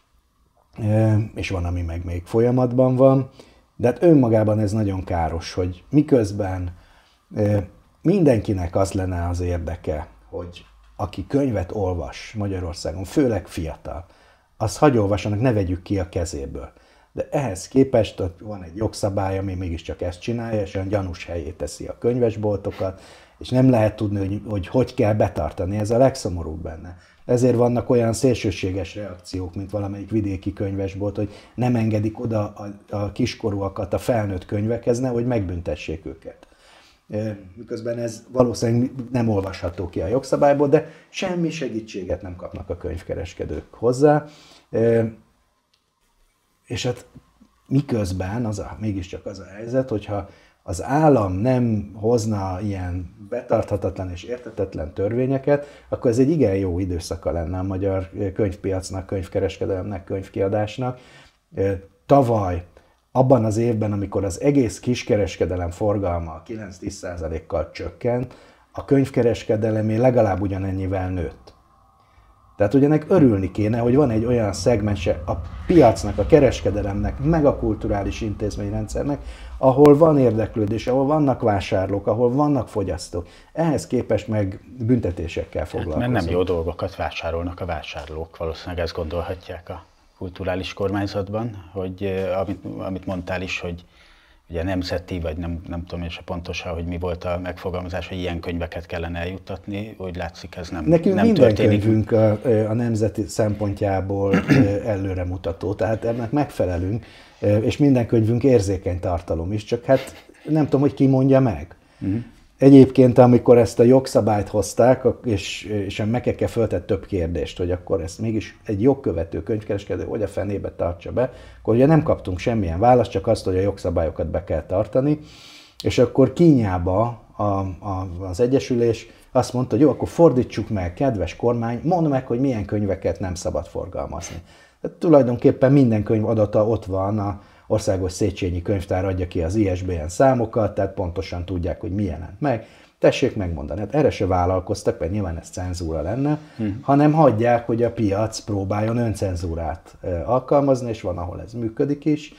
Speaker 1: És van, ami meg még folyamatban van, de hát önmagában ez nagyon káros, hogy miközben mindenkinek az lenne az érdeke, hogy aki könyvet olvas Magyarországon, főleg fiatal, az hagy olvassanak, ne vegyük ki a kezéből. De ehhez képest van egy jogszabály, ami mégiscsak ezt csinálja, és olyan gyanús helyé teszi a könyvesboltokat, és nem lehet tudni, hogy hogy, hogy kell betartani, ez a legszomorúbb benne. Ezért vannak olyan szélsőséges reakciók, mint valamelyik vidéki könyvesbolt, hogy nem engedik oda a, a kiskorúakat a felnőtt könyvekhez, nehogy megbüntessék őket. Miközben ez valószínűleg nem olvasható ki a jogszabályból, de semmi segítséget nem kapnak a könyvkereskedők hozzá. És hát miközben az a, mégiscsak az a helyzet, hogyha az állam nem hozna ilyen betarthatatlan és érthetetlen törvényeket, akkor ez egy igen jó időszaka lenne a magyar könyvpiacnak, könyvkereskedelemnek, könyvkiadásnak. Tavaly, abban az évben, amikor az egész kiskereskedelem forgalma kilenc-tíz százalékkal csökkent, a könyvkereskedelemé legalább ugyanennyivel nőtt. Tehát ugye ennek örülni kéne, hogy van egy olyan szegmense a piacnak, a kereskedelemnek, meg a kulturális intézményrendszernek, ahol van érdeklődés, ahol vannak vásárlók, ahol vannak fogyasztók. Ehhez képest meg büntetésekkel foglalkozunk.
Speaker 3: Hát, mert nem jó dolgokat vásárolnak a vásárlók, valószínűleg ezt gondolhatják a kulturális kormányzatban, hogy amit, amit mondtál is, hogy ugye nemzeti, vagy nem, nem tudom én se pontosan, hogy mi volt a megfogalmazás, hogy ilyen könyveket kellene eljuttatni, úgy látszik ez nem,
Speaker 1: Nekünk
Speaker 3: nem
Speaker 1: minden
Speaker 3: történik.
Speaker 1: könyvünk a, a nemzeti szempontjából előremutató, tehát ennek megfelelünk, és minden könyvünk érzékeny tartalom is, csak hát nem tudom, hogy ki mondja meg. Uh-huh. Egyébként, amikor ezt a jogszabályt hozták, és, és a Mekeke föltett több kérdést, hogy akkor ezt mégis egy jogkövető könyvkereskedő hogy a fenébe tartsa be, akkor ugye nem kaptunk semmilyen választ, csak azt, hogy a jogszabályokat be kell tartani, és akkor kínjába a, a, az Egyesülés azt mondta, hogy jó, akkor fordítsuk meg, kedves kormány, mondd meg, hogy milyen könyveket nem szabad forgalmazni. Tehát tulajdonképpen minden könyv adata ott van, a Országos Széchenyi Könyvtár adja ki az I S B N számokat, tehát pontosan tudják, hogy mi jelent meg. Tessék megmondani. Hát erre se vállalkoztak, mert nyilván ez cenzúra lenne, hmm. hanem hagyják, hogy a piac próbáljon öncenzúrát alkalmazni, és van, ahol ez működik is.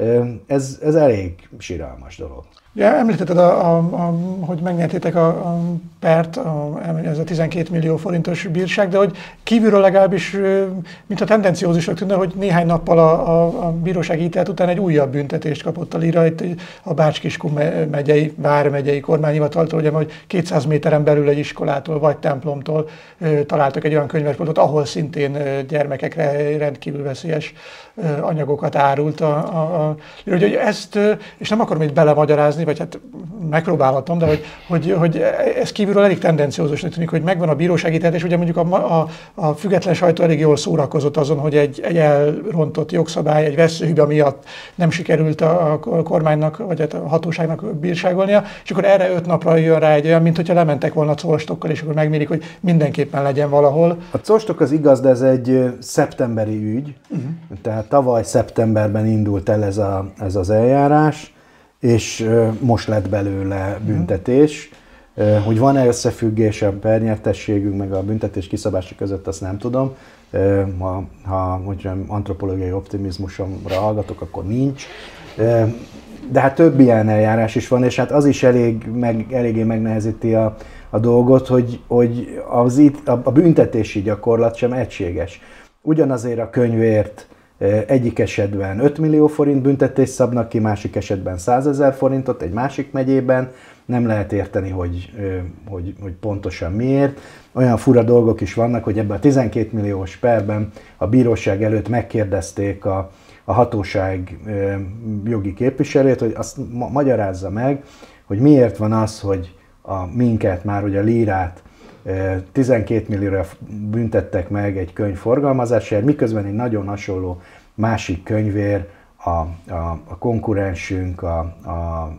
Speaker 1: Ez, ez elég siralmas dolog.
Speaker 4: Ja, említetted, a, a, a, hogy megnyertétek a, a pert, a, ez a tizenkét millió forintos bírság, de hogy kívülről legalábbis, mint a tendenciózusnak tűnne, hogy néhány nappal a, a, a bírósági ítélet után egy újabb büntetést kapott a Lira, itt a Bács-Kiskun megyei, vármegyei kormányhivataltól, ugye, hogy kétszáz méteren belül egy iskolától vagy templomtól találtak egy olyan könyvesboltot, ahol szintén gyermekekre rendkívül veszélyes anyagokat árult a, a, a Lira. Hogy ezt, és nem akarom itt belemagyarázni, vagy hát megpróbálhatom, de hogy, hogy, hogy ez kívülről elég tendenciózusnak tűnik, hogy megvan a bírósági tehetés, ugye mondjuk a, a, a független sajtó elég jól szórakozott azon, hogy egy, egy elrontott jogszabály, egy veszőhiba miatt nem sikerült a kormánynak, vagy a hatóságnak bírságolnia, és akkor erre öt napra jön rá egy olyan, mint hogyha lementek volna colstokkal, és akkor megmérik, hogy mindenképpen legyen valahol.
Speaker 1: A colstok az igaz, de ez egy szeptemberi ügy, uh-huh. tehát tavaly szeptemberben indult el ez, a, ez az eljárás, és most lett belőle büntetés. Uh-huh. Hogy van-e összefüggés a pernyertességünk meg a büntetés kiszabása között, azt nem tudom. Ha, ha mondjam, antropológiai optimizmusomra hallgatok, akkor nincs. De hát több ilyen eljárás is van, és hát az is elég, meg, eléggé megnehezíti a, a dolgot, hogy, hogy az itt, a, a büntetési gyakorlat sem egységes. Ugyanazért a könyvért egyik esetben öt millió forint büntetést szabnak ki, másik esetben százezer forintot, egy másik megyében. Nem lehet érteni, hogy, hogy, hogy pontosan miért. Olyan fura dolgok is vannak, hogy ebben a tizenkét milliós perben a bíróság előtt megkérdezték a, a hatóság jogi képviselőt, hogy azt ma- magyarázza meg, hogy miért van az, hogy a minket, már ugye a lírát tizenkét millióra büntettek meg egy könyv forgalmazásért, miközben egy nagyon hasonló másik könyvér, a, a, a konkurensünk, a, a,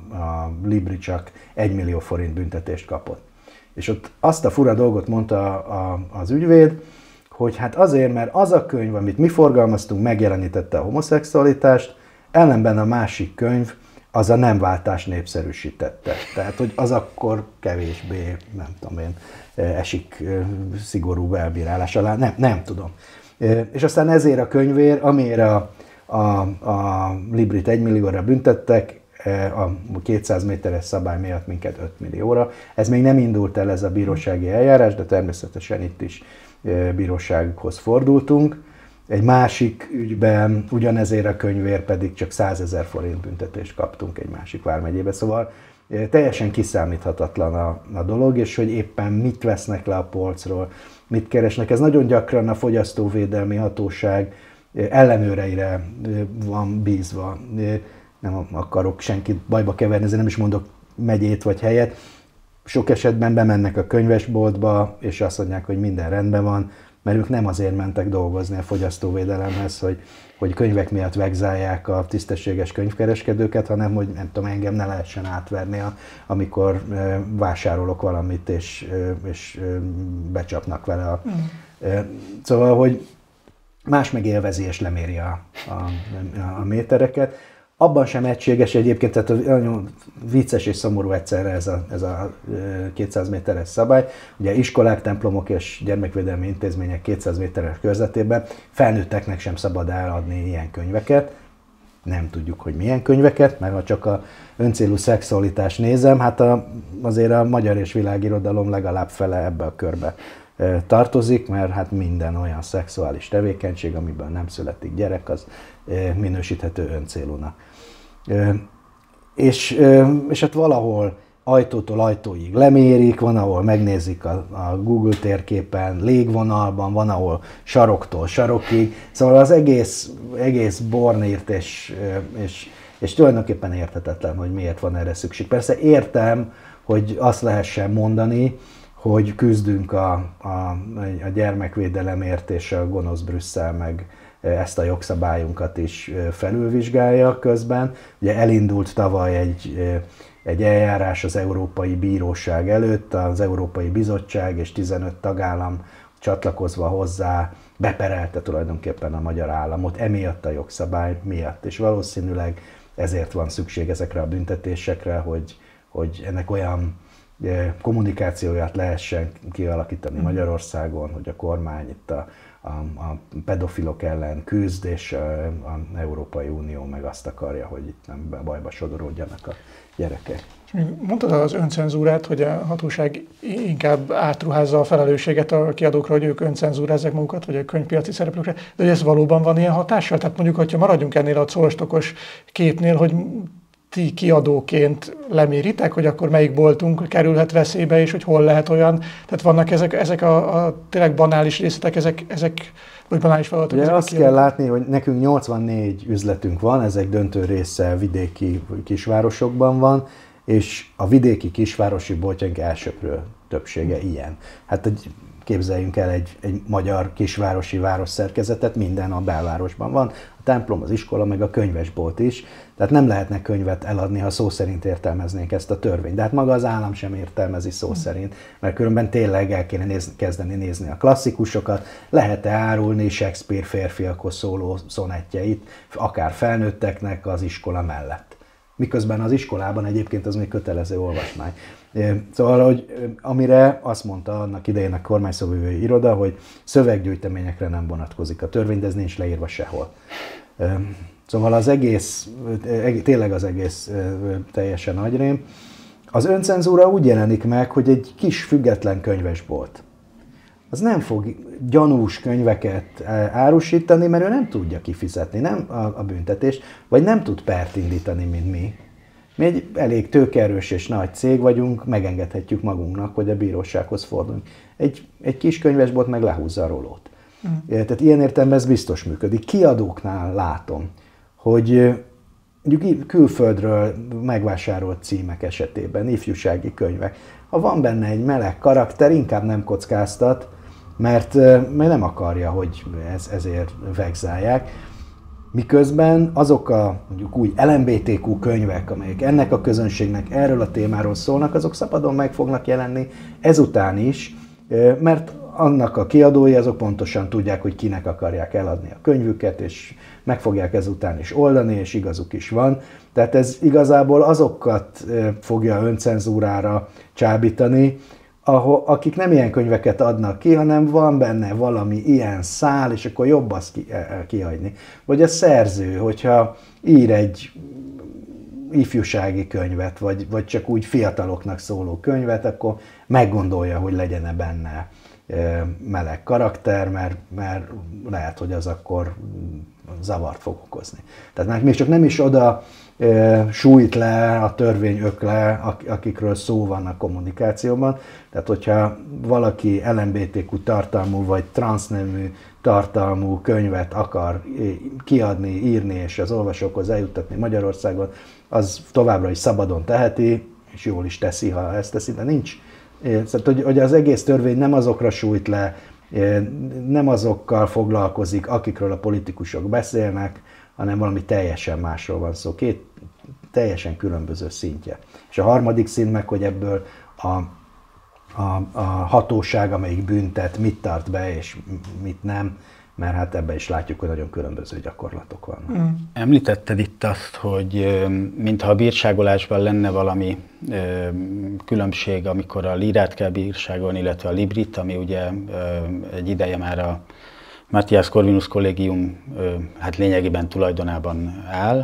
Speaker 1: a Libri csak egy millió forint büntetést kapott. És ott azt a fura dolgot mondta a, a, az ügyvéd, hogy hát azért, mert az a könyv, amit mi forgalmaztunk, megjelenítette a homoszexualitást, ellenben a másik könyv az a nemváltást népszerűsítette. Tehát, hogy az akkor kevésbé, nem tudom én, esik szigorú elbírálás alá, nem, nem tudom. És aztán ezért a könyvér, amire a, a, a Librit egy millióra büntettek, a kétszáz méteres szabály miatt minket öt millióra. Ez még nem indult el, ez a bírósági eljárás, de természetesen itt is bírósághoz fordultunk. Egy másik ügyben ugyanezért a könyvért pedig csak százezer forint büntetést kaptunk egy másik vármegyébe. Szóval teljesen kiszámíthatatlan a, a dolog, és hogy éppen mit vesznek le a polcról, mit keresnek. Ez nagyon gyakran a fogyasztóvédelmi hatóság ellenőreire van bízva. Nem akarok senkit bajba keverni, ezért nem is mondok megyét vagy helyet. Sok esetben bemennek a könyvesboltba, és azt mondják, hogy minden rendben van, mert ők nem azért mentek dolgozni a fogyasztóvédelemhez, hogy, hogy könyvek miatt vegzálják a tisztességes könyvkereskedőket, hanem hogy nem tudom, engem ne lehessen átverni, a, amikor e, vásárolok valamit, és, e, és e, becsapnak vele. A, e, szóval, hogy más megélvezi és leméri a, a, a métereket. Abban sem egységes egyébként, tehát nagyon vicces és szomorú egyszerre ez a, ez a kétszáz méteres szabály. Ugye iskolák, templomok és gyermekvédelmi intézmények kétszáz méteres körzetében felnőtteknek sem szabad eladni ilyen könyveket. Nem tudjuk, hogy milyen könyveket, mert ha csak a öncélú szexualitást nézem, hát a, azért a magyar és világirodalom legalább fele ebbe a körbe tartozik, mert hát minden olyan szexuális tevékenység, amiben nem születik gyerek, az minősíthető öncélúnak. És, és hát valahol ajtótól ajtóig lemérik, van, ahol megnézik a, a Google térképen, légvonalban, van, ahol saroktól sarokig. Szóval az egész, egész bornírt, és, és, és tulajdonképpen érthetetlen, hogy miért van erre szükség. Persze értem, hogy azt lehessen mondani, hogy küzdünk a, a, a gyermekvédelemért, és a gonosz Brüsszel meg ezt a jogszabályunkat is felülvizsgálja közben. Ugye elindult tavaly egy, egy eljárás az Európai Bíróság előtt, az Európai Bizottság és tizenöt tagállam csatlakozva hozzá beperelte tulajdonképpen a magyar államot, emiatt a jogszabály miatt. És valószínűleg ezért van szükség ezekre a büntetésekre, hogy, hogy ennek olyan kommunikációját lehessen kialakítani Magyarországon, hogy a kormány itt a, a, a pedofilok ellen küzd, és az Európai Unió meg azt akarja, hogy itt nem bajba sodorodjanak a gyerekek.
Speaker 4: Mondtad az öncenzúrát, hogy a hatóság inkább átruházza a felelősséget a kiadókra, hogy ők öncenzúrázzák magukat, vagy a könyvpiaci szereplőkre, de hogy ez valóban van ilyen hatással? Tehát mondjuk, hogyha maradjunk ennél a colstokos képnél, hogy ti kiadóként leméritek, hogy akkor melyik boltunk kerülhet veszélybe, és hogy hol lehet olyan. Tehát vannak ezek, ezek a, a tényleg banális részletek, ezek, ezek vagy banális feladatok.
Speaker 1: Ugye azt kell látni, hogy nekünk nyolcvannégy üzletünk van, ezek döntő része vidéki kisvárosokban van. és a vidéki kisvárosi boltjaink elsöprő többsége ilyen. Hát egy, képzeljünk el egy, egy magyar kisvárosi városszerkezetet, minden a belvárosban van, a templom, az iskola, meg a könyvesbolt is, tehát nem lehetne könyvet eladni, ha szó szerint értelmeznénk ezt a törvényt. De hát maga az állam sem értelmezi szó szerint, mert különben tényleg el kéne nézni, kezdeni nézni a klasszikusokat, lehet-e árulni Shakespeare férfiakhoz szóló szonettjeit, akár felnőtteknek az iskola mellett. Miközben az iskolában egyébként az még kötelező olvasmány. Szóval, hogy amire azt mondta annak idején a kormányszóvivői iroda, hogy szöveggyűjteményekre nem vonatkozik a törvény, de ez nincs leírva sehol. Szóval az egész, tényleg az egész teljesen agyrém. Az öncenzúra úgy jelenik meg, hogy egy kis független könyvesbolt az nem fog gyanús könyveket árusítani, mert ő nem tudja kifizetni nem a, a büntetést, vagy nem tud pert indítani, mint mi. Mi egy elég tőkeerős és nagy cég vagyunk, megengedhetjük magunknak, hogy a bírósághoz forduljunk. Egy, egy kis könyvesbolt meg lehúzza a rolót. Mm. Tehát ilyen értelemben ez biztos működik. Kiadóknál látom, hogy mondjuk külföldről megvásárolt címek esetében, ifjúsági könyvek, ha van benne egy meleg karakter, inkább nem kockáztat, mert, mert nem akarja, hogy ez, ezért vegzálják. Miközben azok a mondjuk új el em bé té kú könyvek, amelyek ennek a közönségnek erről a témáról szólnak, azok szabadon meg fognak jelenni ezután is, mert annak a kiadói azok pontosan tudják, hogy kinek akarják eladni a könyvüket, és meg fogják ezután is oldani, és igazuk is van. Tehát ez igazából azokat fogja öncenzúrára csábítani, ahol, akik nem ilyen könyveket adnak ki, hanem van benne valami ilyen szál, és akkor jobb azt ki, kihagyni. Vagy a szerző, hogyha ír egy ifjúsági könyvet, vagy, vagy csak úgy fiataloknak szóló könyvet, akkor meggondolja, hogy legyen-e benne meleg karakter, mert, mert lehet, hogy az akkor zavart fog okozni. Tehát már még csak nem is oda e, sújt le a törvény ökle, akikről szó van a kommunikációban. Tehát, hogyha valaki el em bé té kú tartalmú vagy transznemű tartalmú könyvet akar kiadni, írni és az olvasókhoz eljuttatni Magyarországon, az továbbra is szabadon teheti, és jól is teszi, ha ezt teszi, de nincs. Szóval, hogy, hogy az egész törvény nem azokra sújt le, nem azokkal foglalkozik, akikről a politikusok beszélnek, hanem valami teljesen másról van szó. Két teljesen különböző szintje. És a harmadik szint meg, hogy ebből a, a, a hatóság, amelyik büntet, mit tart be és mit nem, mert hát ebben is látjuk, hogy nagyon különböző gyakorlatok vannak. Mm.
Speaker 3: Említetted itt azt, hogy mintha a bírságolásban lenne valami különbség, amikor a lírát kell bírságolni, illetve a librit, ami ugye egy ideje már a Matthias Corvinus Kollégium hát lényegében tulajdonában áll.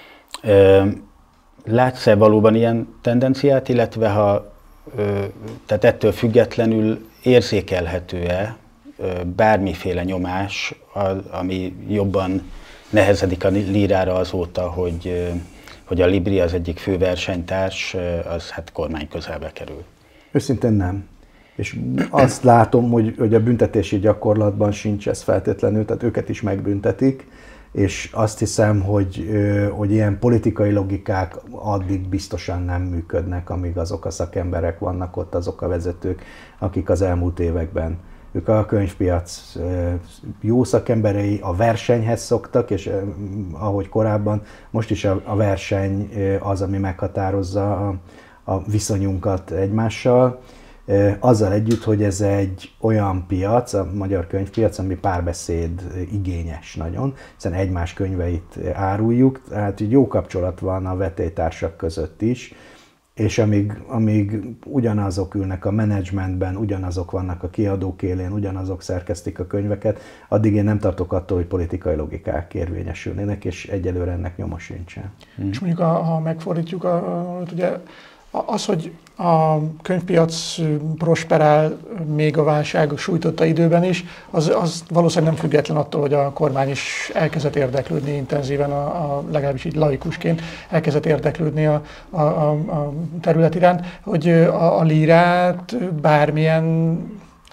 Speaker 3: Látsz-e valóban ilyen tendenciát, illetve ha tehát ettől függetlenül érzékelhető-e bármiféle nyomás, ami jobban nehezedik a lírára azóta, hogy, hogy a Libri, az egyik fő versenytárs, az hát kormány közelbe kerül?
Speaker 1: Őszintén nem. És azt látom, hogy, hogy a büntetési gyakorlatban sincs ez feltétlenül, tehát őket is megbüntetik, és azt hiszem, hogy, hogy ilyen politikai logikák addig biztosan nem működnek, amíg azok a szakemberek vannak ott, azok a vezetők, akik az elmúlt években ők a könyvpiac jó szakemberei, a versenyhez szoktak, és ahogy korábban, most is a verseny az, ami meghatározza a, a viszonyunkat egymással. Azzal együtt, hogy ez egy olyan piac, a magyar könyvpiac, ami párbeszéd igényes nagyon, hiszen egymás könyveit áruljuk, tehát jó kapcsolat van a vetélytársak között is, és amíg, amíg ugyanazok ülnek a menedzsmentben, ugyanazok vannak a kiadók élén, ugyanazok szerkesztik a könyveket, addig én nem tartok attól, hogy politikai logikák érvényesülnének, és egyelőre ennek nyoma sincsen.
Speaker 4: Hmm. És mondjuk, ha megfordítjuk, a, a, ugye az, hogy a könyvpiac prosperál még a válság sújtotta időben is, az, az valószínűleg nem független attól, hogy a kormány is elkezdett érdeklődni intenzíven, a, a, legalábbis így laikusként elkezdett érdeklődni a, a, a, a terület iránt, hogy a, a lírát bármilyen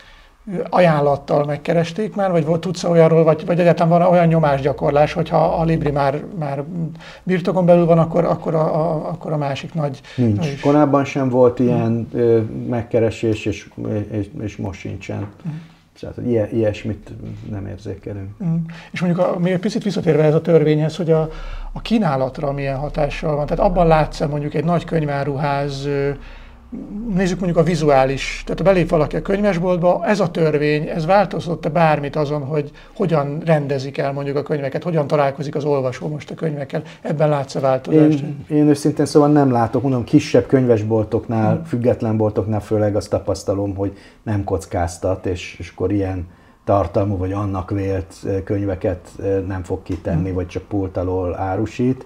Speaker 4: ajánlattal megkeresték már, vagy tudsz olyanról, vagy, vagy egyáltalán van olyan nyomásgyakorlás, hogyha a Libri már, már birtokon belül van, akkor, akkor, a, a, akkor a másik nagy...
Speaker 1: Nincs.
Speaker 4: Is.
Speaker 1: Korábban sem volt ilyen ö, megkeresés, és, és, és most sincsen. Hmm. Tehát ilyes, ilyesmit nem érzékelünk. Hmm.
Speaker 4: És mondjuk a, még egy picit visszatérve ez a törvényhez, hogy a, a kínálatra milyen hatással van. Tehát abban látsz mondjuk egy nagy könyváruház, nézzük mondjuk a vizuális, tehát ha belép valaki a könyvesboltba, ez a törvény, ez változott-e bármit azon, hogy hogyan rendezik el mondjuk a könyveket, hogyan találkozik az olvasó most a könyvekkel, ebben látsz a változást?
Speaker 1: Én, én őszintén szóval nem látok, mondom, kisebb könyvesboltoknál, hmm. független boltoknál főleg azt tapasztalom, hogy nem kockáztat, és, és akkor ilyen tartalmú vagy annak vélt könyveket nem fog kitenni, hmm. vagy csak pult alól árusít.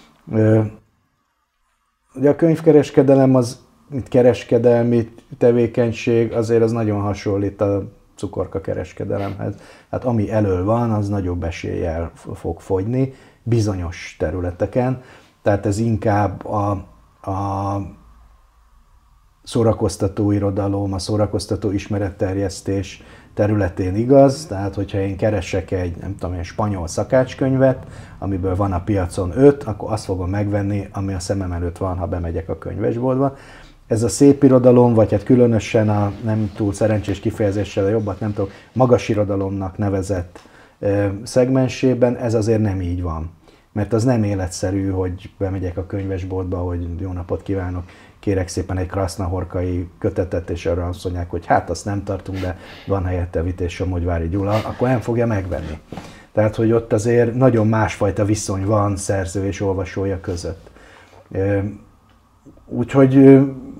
Speaker 1: Ugye a könyvkereskedelem az mint kereskedelmi tevékenység, azért az nagyon hasonlít a cukorka kereskedelemhez. Hát ami elől van, az nagyobb eséllyel fog fogyni bizonyos területeken. Tehát ez inkább a, a szórakoztató irodalom, a szórakoztató ismeretterjesztés területén igaz. Tehát, hogyha én keresek egy, nem tudom, egy spanyol szakácskönyvet, amiből van a piacon öt, akkor azt fogom megvenni, ami a szemem előtt van, ha bemegyek a könyvesboltba. Ez a szép irodalom, vagy hát különösen a nem túl szerencsés kifejezéssel, a jobbat nem tudok, magas irodalomnak nevezett ö, szegmensében ez azért nem így van. Mert az nem életszerű, hogy bemegyek a könyvesboltba, hogy jó napot kívánok, kérek szépen egy krasznahorkai kötetet, és arra azt mondják, hogy hát azt nem tartunk, de van helyette Vitéz Somogyvári Gyula, akkor nem fogja megvenni. Tehát, hogy ott azért nagyon másfajta viszony van szerző és olvasója között. Úgyhogy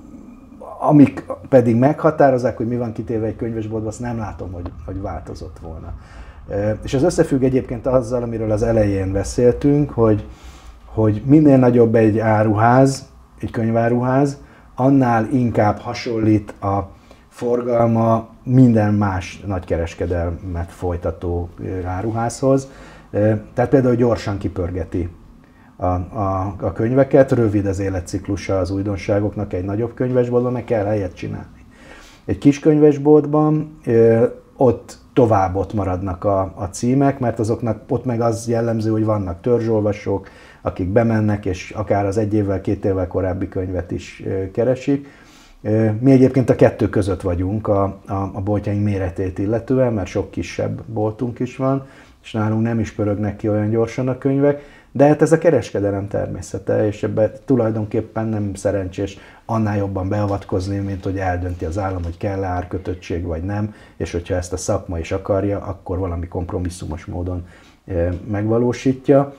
Speaker 1: amik pedig meghatározzák, hogy mi van kitéve egy könyvesboltban, azt nem látom, hogy, hogy változott volna. És ez összefügg egyébként azzal, amiről az elején beszéltünk, hogy, hogy minél nagyobb egy áruház, egy könyváruház, annál inkább hasonlít a forgalma minden más nagykereskedelmet folytató áruházhoz. Tehát például gyorsan kipörgeti a, a, a könyveket, rövid az életciklusa az újdonságoknak, egy nagyobb könyvesboltban meg kell helyet csinálni. Egy kis könyvesboltban ott tovább ott maradnak a, a címek, mert azoknak ott meg az jellemző, hogy vannak törzsolvasók, akik bemennek, és akár az egy évvel, két évvel korábbi könyvet is keresik. Mi egyébként a kettő között vagyunk a, a, a boltjaink méretét illetően, mert sok kisebb boltunk is van, és nálunk nem is pörögnek ki olyan gyorsan a könyvek, de hát ez a kereskedelem természete, és ebben tulajdonképpen nem szerencsés annál jobban beavatkozni, mint hogy eldönti az állam, hogy kell-e árkötöttség vagy nem, és hogyha ezt a szakma is akarja, akkor valami kompromisszumos módon megvalósítja.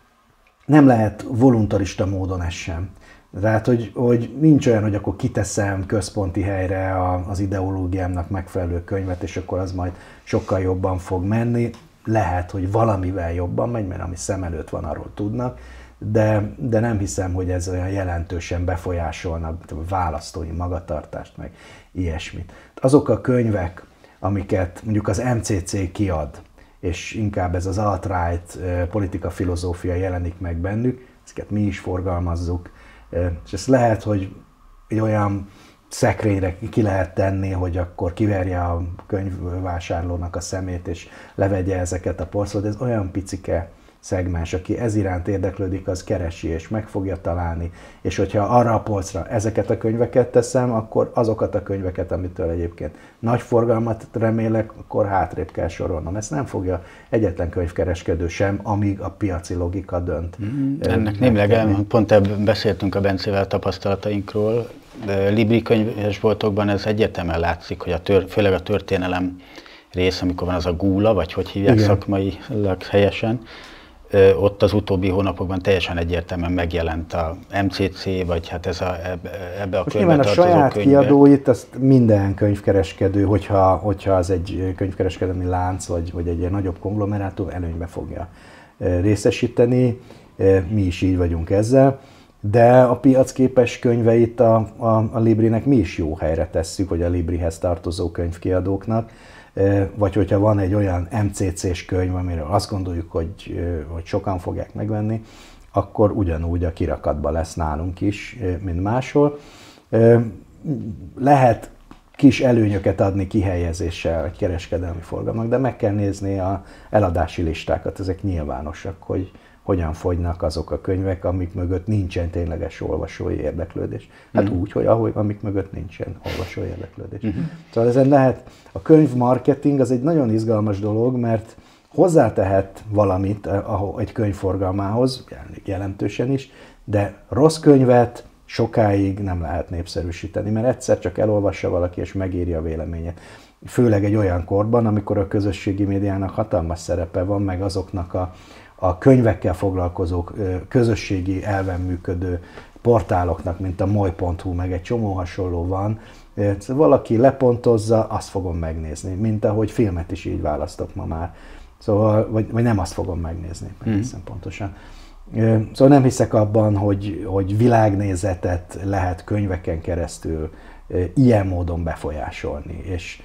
Speaker 1: Nem lehet voluntarista módon ez sem. Tehát, hogy, hogy nincs olyan, hogy akkor kiteszem központi helyre az ideológiámnak megfelelő könyvet, és akkor az majd sokkal jobban fog menni. Lehet, hogy valamivel jobban megy, mert ami szem előtt van, arról tudnak, de, de nem hiszem, hogy ez olyan jelentősen befolyásolna a választói magatartást, meg ilyesmit. Azok a könyvek, amiket mondjuk az em cé cé kiad, és inkább ez az alt-right politika filozófia jelenik meg bennük, ezeket mi is forgalmazzuk, és ez lehet, hogy egy olyan szekrényre ki lehet tenni, hogy akkor kiverje a könyvvásárlónak a szemét, és levegye ezeket a polcról, de ez olyan picike szegmens, aki ez iránt érdeklődik, az keresi és meg fogja találni, és hogyha arra a polcra ezeket a könyveket teszem, akkor azokat a könyveket, amitől egyébként nagy forgalmat remélek, akkor hátrébb kell sorolnom. Ezt nem fogja egyetlen könyvkereskedő sem, amíg a piaci logika dönt.
Speaker 3: Mm, ennek némileg pont ebben beszéltünk a Bencével tapasztalatainkról, de Libri könyvesboltokban ez egyértelműen látszik, hogy a tör, főleg a történelem rész, amikor van az a gúla, vagy hogy hívják igen. szakmailag helyesen, ott az utóbbi hónapokban teljesen egyértelműen megjelent a em cé cé, vagy hát ez a, ebbe a könyvbe tartozó
Speaker 1: könyvbe. A saját
Speaker 3: könyvbe.
Speaker 1: kiadóit azt minden könyvkereskedő, hogyha, hogyha az egy könyvkereskedelmi lánc, vagy, vagy egy ilyen nagyobb konglomerátum, előnybe fogja részesíteni. Mi is így vagyunk ezzel. De a piacképes könyveit a, a, a Librinek mi is jó helyre tesszük, hogy a Librihez tartozó könyvkiadóknak. Vagy hogyha van egy olyan em cé cés könyv, amiről azt gondoljuk, hogy, hogy sokan fogják megvenni, akkor ugyanúgy a kirakatban lesz nálunk is, mint máshol. Lehet kis előnyöket adni kihelyezéssel egy kereskedelmi forgalomnak, de meg kell nézni a eladási listákat, ezek nyilvánosak, hogy hogyan fogynak azok a könyvek, amik mögött nincsen tényleges olvasói érdeklődés. Hát uh-huh. úgy, hogy ahogy, amik mögött nincsen olvasói érdeklődés. Uh-huh. Szóval ezen lehet, a könyvmarketing az egy nagyon izgalmas dolog, mert hozzátehet valamit egy könyv forgalmához, jelentősen is, de rossz könyvet sokáig nem lehet népszerűsíteni, mert egyszer csak elolvassa valaki és megírja a véleményét. Főleg egy olyan korban, amikor a közösségi médiának hatalmas szerepe van, meg azoknak a, a könyvekkel foglalkozó, közösségi elven működő portáloknak, mint a moly pont hu, meg egy csomó hasonló van. Valaki lepontozza, azt fogom megnézni, mint ahogy filmet is így választok ma már. Szóval, vagy, vagy nem azt fogom megnézni, egészen hmm. pontosan. Szóval nem hiszek abban, hogy, hogy világnézetet lehet könyveken keresztül ilyen módon befolyásolni, és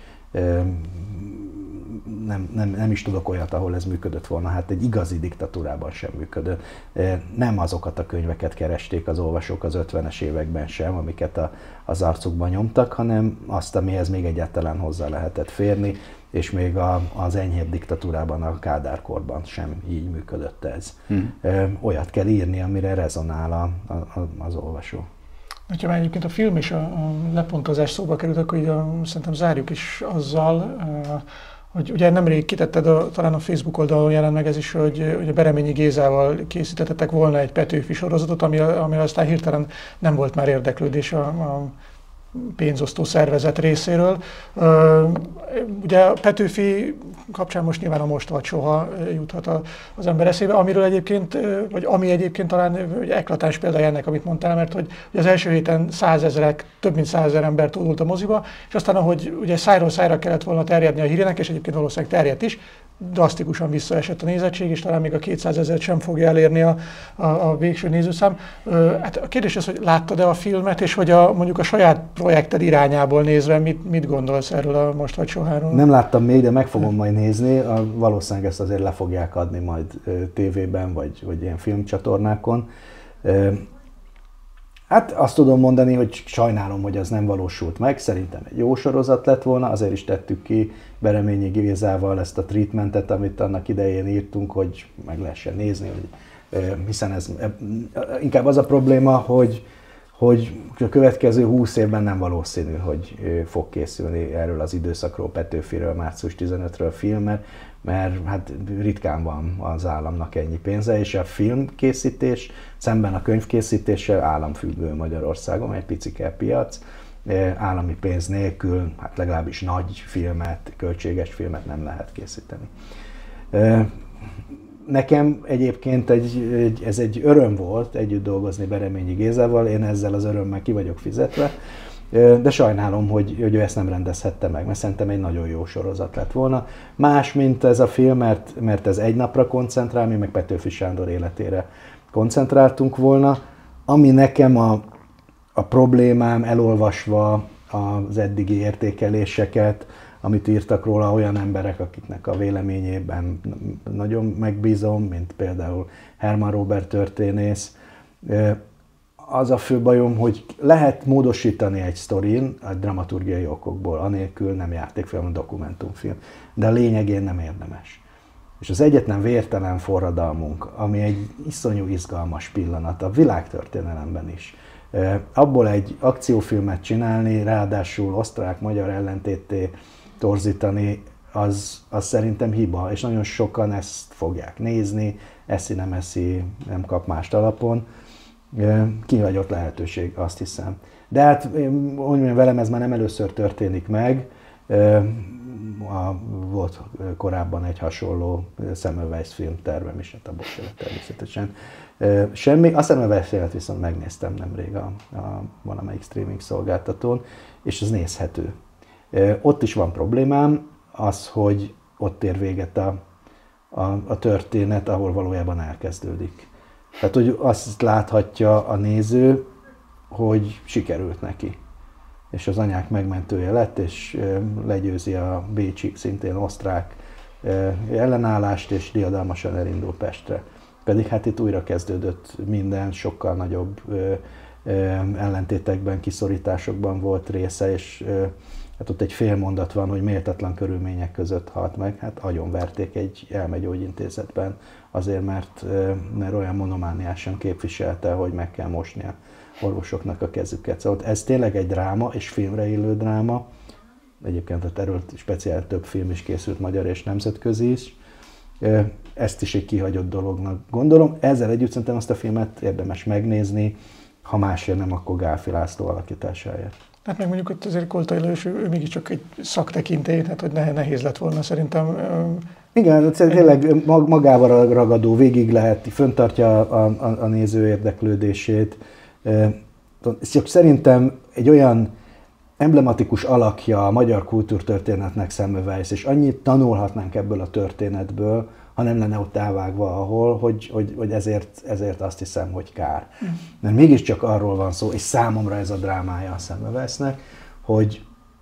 Speaker 1: nem, nem, nem is tudok olyat, ahol ez működött volna. Hát egy igazi diktatúrában sem működött. Nem azokat a könyveket keresték az olvasók az ötvenes években sem, amiket a, az arcukban nyomtak, hanem azt, amihez még egyáltalán hozzá lehetett férni, és még a, az enyhébb diktatúrában, a Kádár-korban sem így működött ez. Hmm. Olyat kell írni, amire rezonál a, a, az olvasó.
Speaker 4: Ha már egyébként a film és a, a lepontozás szóba került, akkor így a, szerintem zárjuk is azzal, hogy ugye nemrég kitetted, a, talán a Facebook oldalon jelent meg ez is, hogy, hogy a Bereményi Gézával készítettetek volna egy Petőfi sorozatot, ami, ami aztán hirtelen nem volt már érdeklődés a, a pénzosztó szervezet részéről. Ugye a Petőfi kapcsán most nyilván a most vagy soha juthat az ember eszébe, amiről egyébként, vagy ami egyébként talán egy eklatáns példája ennek, amit mondtál, mert hogy az első héten százezrek, több mint százezer ember tódult a moziba, és aztán ahogy ugye szájról szájra kellett volna terjedni a hírének, és egyébként valószínűleg terjedt is, drasztikusan visszaesett a nézettség, és talán még a kétszázezret sem fogja elérni a, a, a végső nézőszám. Hát a kérdés az, hogy láttad-e a filmet, és hogy a, mondjuk a saját projekted irányából nézve mit, mit gondolsz erről a most vagy soháról?
Speaker 1: Nem láttam még, de meg fogom majd nézni. A, valószínűleg ezt azért le fogják adni majd tévében, vagy, vagy ilyen filmcsatornákon. Hát azt tudom mondani, hogy sajnálom, hogy az nem valósult meg. Szerintem egy jó sorozat lett volna, azért is tettük ki Bereményi Gézával ezt a treatmentet, amit annak idején írtunk, hogy meg lehessen nézni, hogy, hiszen ez inkább az a probléma, hogy, hogy a következő húsz évben nem valószínű, hogy fog készülni erről az időszakról, Petőfiről, március tizenötödikéről film, mert, mert hát ritkán van az államnak ennyi pénze, és a filmkészítés szemben a könyvkészítéssel államfüggő Magyarországon, egy picike piac, állami pénz nélkül, hát legalábbis nagy filmet, költséges filmet nem lehet készíteni. Nekem egyébként egy, egy, ez egy öröm volt együtt dolgozni Bereményi Gézával, én ezzel az örömmel ki vagyok fizetve, de sajnálom, hogy, hogy ő ezt nem rendezhette meg, mert szerintem egy nagyon jó sorozat lett volna. Más, mint ez a film, mert, mert ez egy napra koncentrál, mi meg Petőfi Sándor életére koncentráltunk volna, ami nekem a, a problémám elolvasva az eddigi értékeléseket, amit írtak róla olyan emberek, akiknek a véleményében nagyon megbízom, mint például Herman Róbert történész. Az a fő bajom, hogy lehet módosítani egy sztorin a dramaturgiai okokból, anélkül nem játékfilm, dokumentumfilm, de a lényegén nem érdemes. És az egyetlen vértelen forradalmunk, ami egy iszonyú izgalmas pillanat a világtörténelemben is, abból egy akciófilmet csinálni, ráadásul osztrák-magyar ellentétté torzítani, az, az szerintem hiba, és nagyon sokan ezt fogják nézni, eszi, nem eszi, nem kap mást alapon. Kihagyott lehetőség, azt hiszem. De hát, hogy mondjam, velem ez már nem először történik meg. Volt korábban egy hasonló Semmelweis film tervem is, hát abból se lett természetesen semmi. A Semmelweis filmet viszont megnéztem nemrég a, a valamelyik streaming szolgáltatón, és ez nézhető. Ott is van problémám, az, hogy ott ér véget a, a, a történet, ahol valójában elkezdődik. Tehát, hogy azt láthatja a néző, hogy sikerült neki. És az anyák megmentője lett, és legyőzi a bécsi, szintén osztrák ellenállást, és diadalmasan elindul Pestre. Pedig hát itt újra kezdődött minden, sokkal nagyobb ellentétekben, kiszorításokban volt része, és hát ott egy fél mondat van, hogy méltatlan körülmények között halt meg, hát agyonverték egy elmegyógyintézetben azért, mert, mert olyan monomániásan képviselte, hogy meg kell mosni a orvosoknak a kezüket. Szóval ez tényleg egy dráma, és filmre illő dráma. Egyébként erről speciál több film is készült, magyar és nemzetközi is. Ezt is egy kihagyott dolognak gondolom. Ezzel együtt szerintem azt a filmet érdemes megnézni, ha másért nem, akkor Gálfi László alakításáért.
Speaker 4: Hát meg mondjuk ott azért Koltai Lajos, ő, ő mégiscsak egy szaktekintély, tehát hogy nehéz lett volna szerintem.
Speaker 1: Igen, tényleg magával ragadó, végig lehet, föntartja a, a, a néző érdeklődését. Csak szerintem egy olyan emblematikus alakja a magyar kultúrtörténetnek Semmelweis, és annyit tanulhatnánk ebből a történetből, ha nem lenne ott elvágva, ahol, hogy, hogy, hogy ezért, ezért azt hiszem, hogy kár. Mm. Mert mégiscsak arról van szó, és számomra ez a drámája a Semmelweisnek, hogy,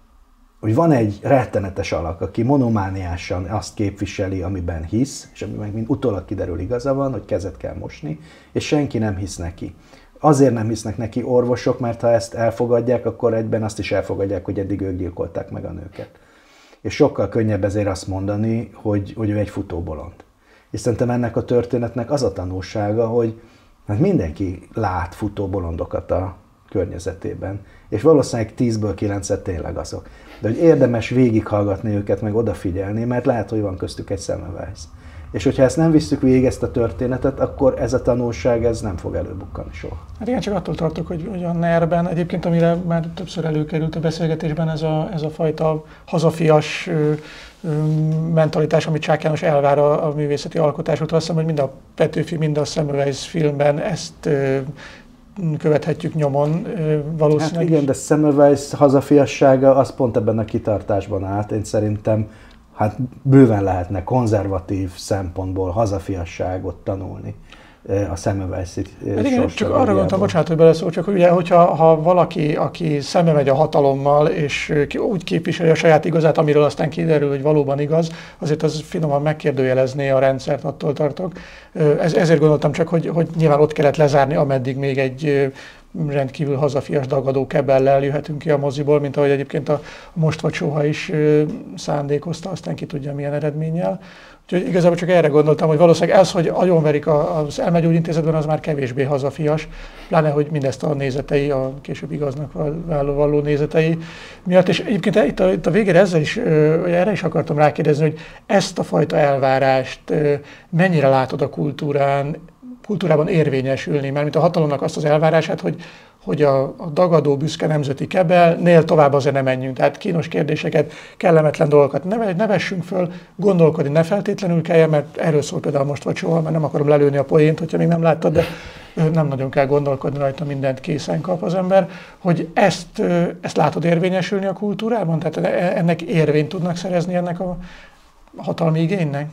Speaker 1: hogy van egy rettenetes alak, aki monomániásan azt képviseli, amiben hisz, és amiben mind utólag kiderül igaza van, hogy kezet kell mosni, és senki nem hisz neki. Azért nem hisznek neki orvosok, mert ha ezt elfogadják, akkor egyben azt is elfogadják, hogy eddig ők gyilkolták meg a nőket. És sokkal könnyebb ezért azt mondani, hogy, hogy ő egy futóbolond. És szerintem ennek a történetnek az a tanulsága, hogy hát mindenki lát futóbolondokat a környezetében, és valószínűleg tízből kilencet tényleg azok. De hogy érdemes végighallgatni őket, meg odafigyelni, mert lehet, hogy van köztük egy Semmelweis. És hogyha ezt nem visszük végig, ezt a történetet, akkor ez a tanulság ez nem fog előbukkani soha.
Speaker 4: Hát igen, csak attól tartok, hogy, hogy a nerben, egyébként amire már többször előkerült a beszélgetésben, ez a, ez a fajta hazafias ö, ö, mentalitás, amit Csák János elvár a, a művészeti alkotásoktól. Azt hiszem, hogy mind a Petőfi, mind a Semmelweis filmben ezt ö, követhetjük nyomon ö, valószínűleg.
Speaker 1: Hát igen, de Semmelweis hazafiassága az pont ebben a kitartásban állt. Én szerintem hát bőven lehetne konzervatív szempontból hazafiasságot tanulni a Semmelweis-i
Speaker 4: sorstológiából. Csak arra gondoltam, bocsánat, hogy beleszól, csak ugye, hogyha ha valaki, aki szembe megy a hatalommal, és úgy képviseli a saját igazát, amiről aztán kiderül, hogy valóban igaz, azért az finoman megkérdőjelezné a rendszert, attól tartok. Ez, ezért gondoltam csak, hogy, hogy nyilván ott kellett lezárni, ameddig még egy rendkívül hazafias dagadó kebellel jöhetünk ki a moziból, mint ahogy egyébként a Most vagy soha is szándékozta, aztán ki tudja milyen eredménnyel. Úgyhogy igazából csak erre gondoltam, hogy valószínűleg ez, hogy agyonverik az elmegyógyintézetben, az már kevésbé hazafias, pláne, hogy mindezt a nézetei, a később igaznak valló nézetei miatt. És egyébként itt a, itt a végére ezzel is, erre is akartam rákérdezni, hogy ezt a fajta elvárást mennyire látod a kultúrán, kultúrában érvényesülni, mert mint a hatalomnak azt az elvárását, hogy, hogy a, a dagadó, büszke nemzeti kebelnél tovább azért nem menjünk. Tehát kínos kérdéseket, kellemetlen dolgokat ne, ne vessünk föl, gondolkodni ne feltétlenül kelljen, mert erről szól például Most vagy soha, mert nem akarom lelőni a poént, hogyha még nem láttad, de nem nagyon kell gondolkodni rajta, mindent készen kap az ember, hogy ezt, ezt látod érvényesülni a kultúrában? Tehát ennek érvényt tudnak szerezni ennek a hatalmi igénynek?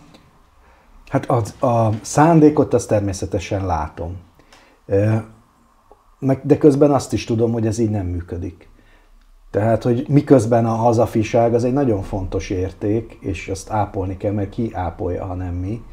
Speaker 1: Hát az, a szándékot azt természetesen látom. De közben azt is tudom, hogy ez így nem működik. Tehát, hogy miközben a hazafiság az egy nagyon fontos érték, és azt ápolni kell, mert ki ápolja, ha nem mi.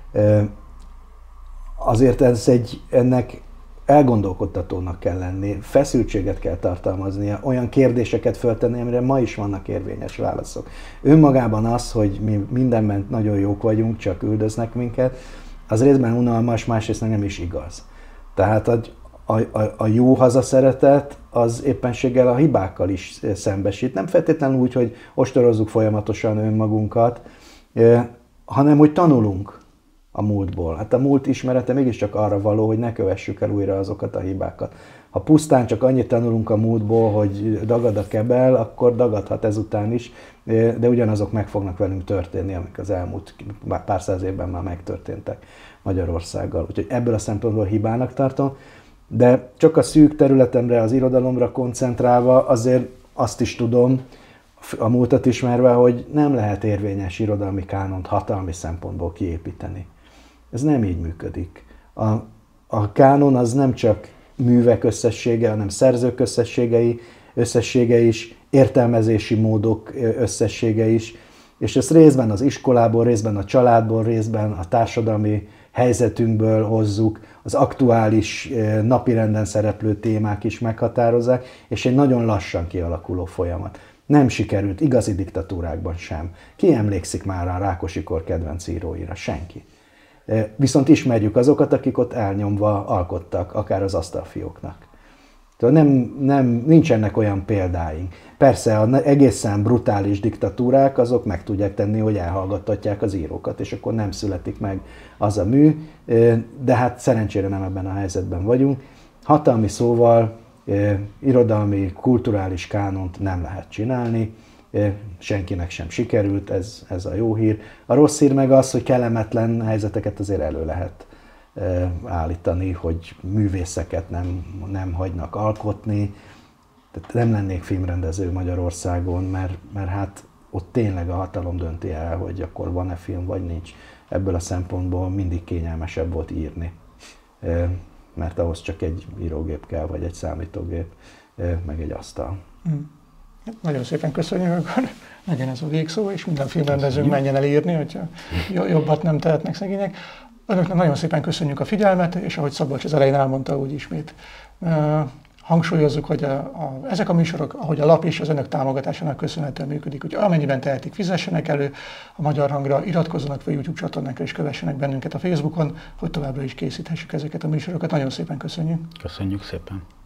Speaker 1: Azért ez egy, ennek elgondolkodtatónak kell lenni, feszültséget kell tartalmaznia, olyan kérdéseket föltenni, amire ma is vannak érvényes válaszok. Önmagában az, hogy mi mindenben nagyon jók vagyunk, csak üldöznek minket, az részben unalmas, másrészt nem is igaz. Tehát a, a, a jó hazaszeretet az éppenséggel a hibákkal is szembesít. Nem feltétlenül úgy, hogy ostorozzuk folyamatosan önmagunkat, hanem hogy tanulunk a múltból. Hát a múlt ismerete mégiscsak arra való, hogy ne kövessük el újra azokat a hibákat. Ha pusztán csak annyit tanulunk a múltból, hogy dagad a kebel, akkor dagadhat ezután is, de ugyanazok meg fognak velünk történni, amik az elmúlt pár száz évben már megtörténtek Magyarországgal. Úgyhogy ebből a szempontból hibának tartom, de csak a szűk területemre, az irodalomra koncentrálva azért azt is tudom, a múltat ismerve, hogy nem lehet érvényes irodalmi kánont hatalmi szempontból kiépíteni. Ez nem így működik. A, a kánon az nem csak művek összessége, hanem szerzők összességei, összessége is, értelmezési módok összessége is, és ez részben az iskolából, részben a családból, részben a társadalmi helyzetünkből hozzuk, az aktuális napirenden szereplő témák is meghatározzák, és egy nagyon lassan kialakuló folyamat. Nem sikerült igazi diktatúrákban sem. Ki emlékszik már a Rákosi-kor kedvenc íróira? Senki. Viszont ismerjük azokat, akik ott elnyomva alkottak, akár az asztalfióknak. Nem, nem, nincsenek olyan példáink. Persze az egészen brutális diktatúrák azok meg tudják tenni, hogy elhallgattatják az írókat, és akkor nem születik meg az a mű, de hát szerencsére nem ebben a helyzetben vagyunk. Hatalmi szóval irodalmi, kulturális kánont nem lehet csinálni, senkinek sem sikerült, ez, ez a jó hír. A rossz hír meg az, hogy kellemetlen helyzeteket azért elő lehet állítani, hogy művészeket nem, nem hagynak alkotni. Tehát nem lennék filmrendező Magyarországon, mert, mert hát ott tényleg a hatalom dönti el, hogy akkor van-e film, vagy nincs. Ebből a szempontból mindig kényelmesebb volt írni, mert ahhoz csak egy írógép kell, vagy egy számítógép, meg egy asztal.
Speaker 4: Hmm. Nagyon szépen köszönjük, akkor legyen ez a végszó, és minden filmrendezőnk menjen el írni, hogyha jobbat nem tehetnek szegények. Önöknek nagyon szépen köszönjük a figyelmet, és ahogy Szabolcs az elején elmondta, úgy ismét uh, hangsúlyozzuk, hogy a, a, ezek a műsorok, ahogy a lap és az önök támogatásának köszönhetően működik, hogy amennyiben tehetik, fizessenek elő a Magyar Hangra, iratkozzanak fel YouTube csatornánkra, és kövessenek bennünket a Facebookon, hogy továbbra is készíthessük ezeket a műsorokat. Nagyon szépen köszönjük.
Speaker 3: Köszönjük szépen.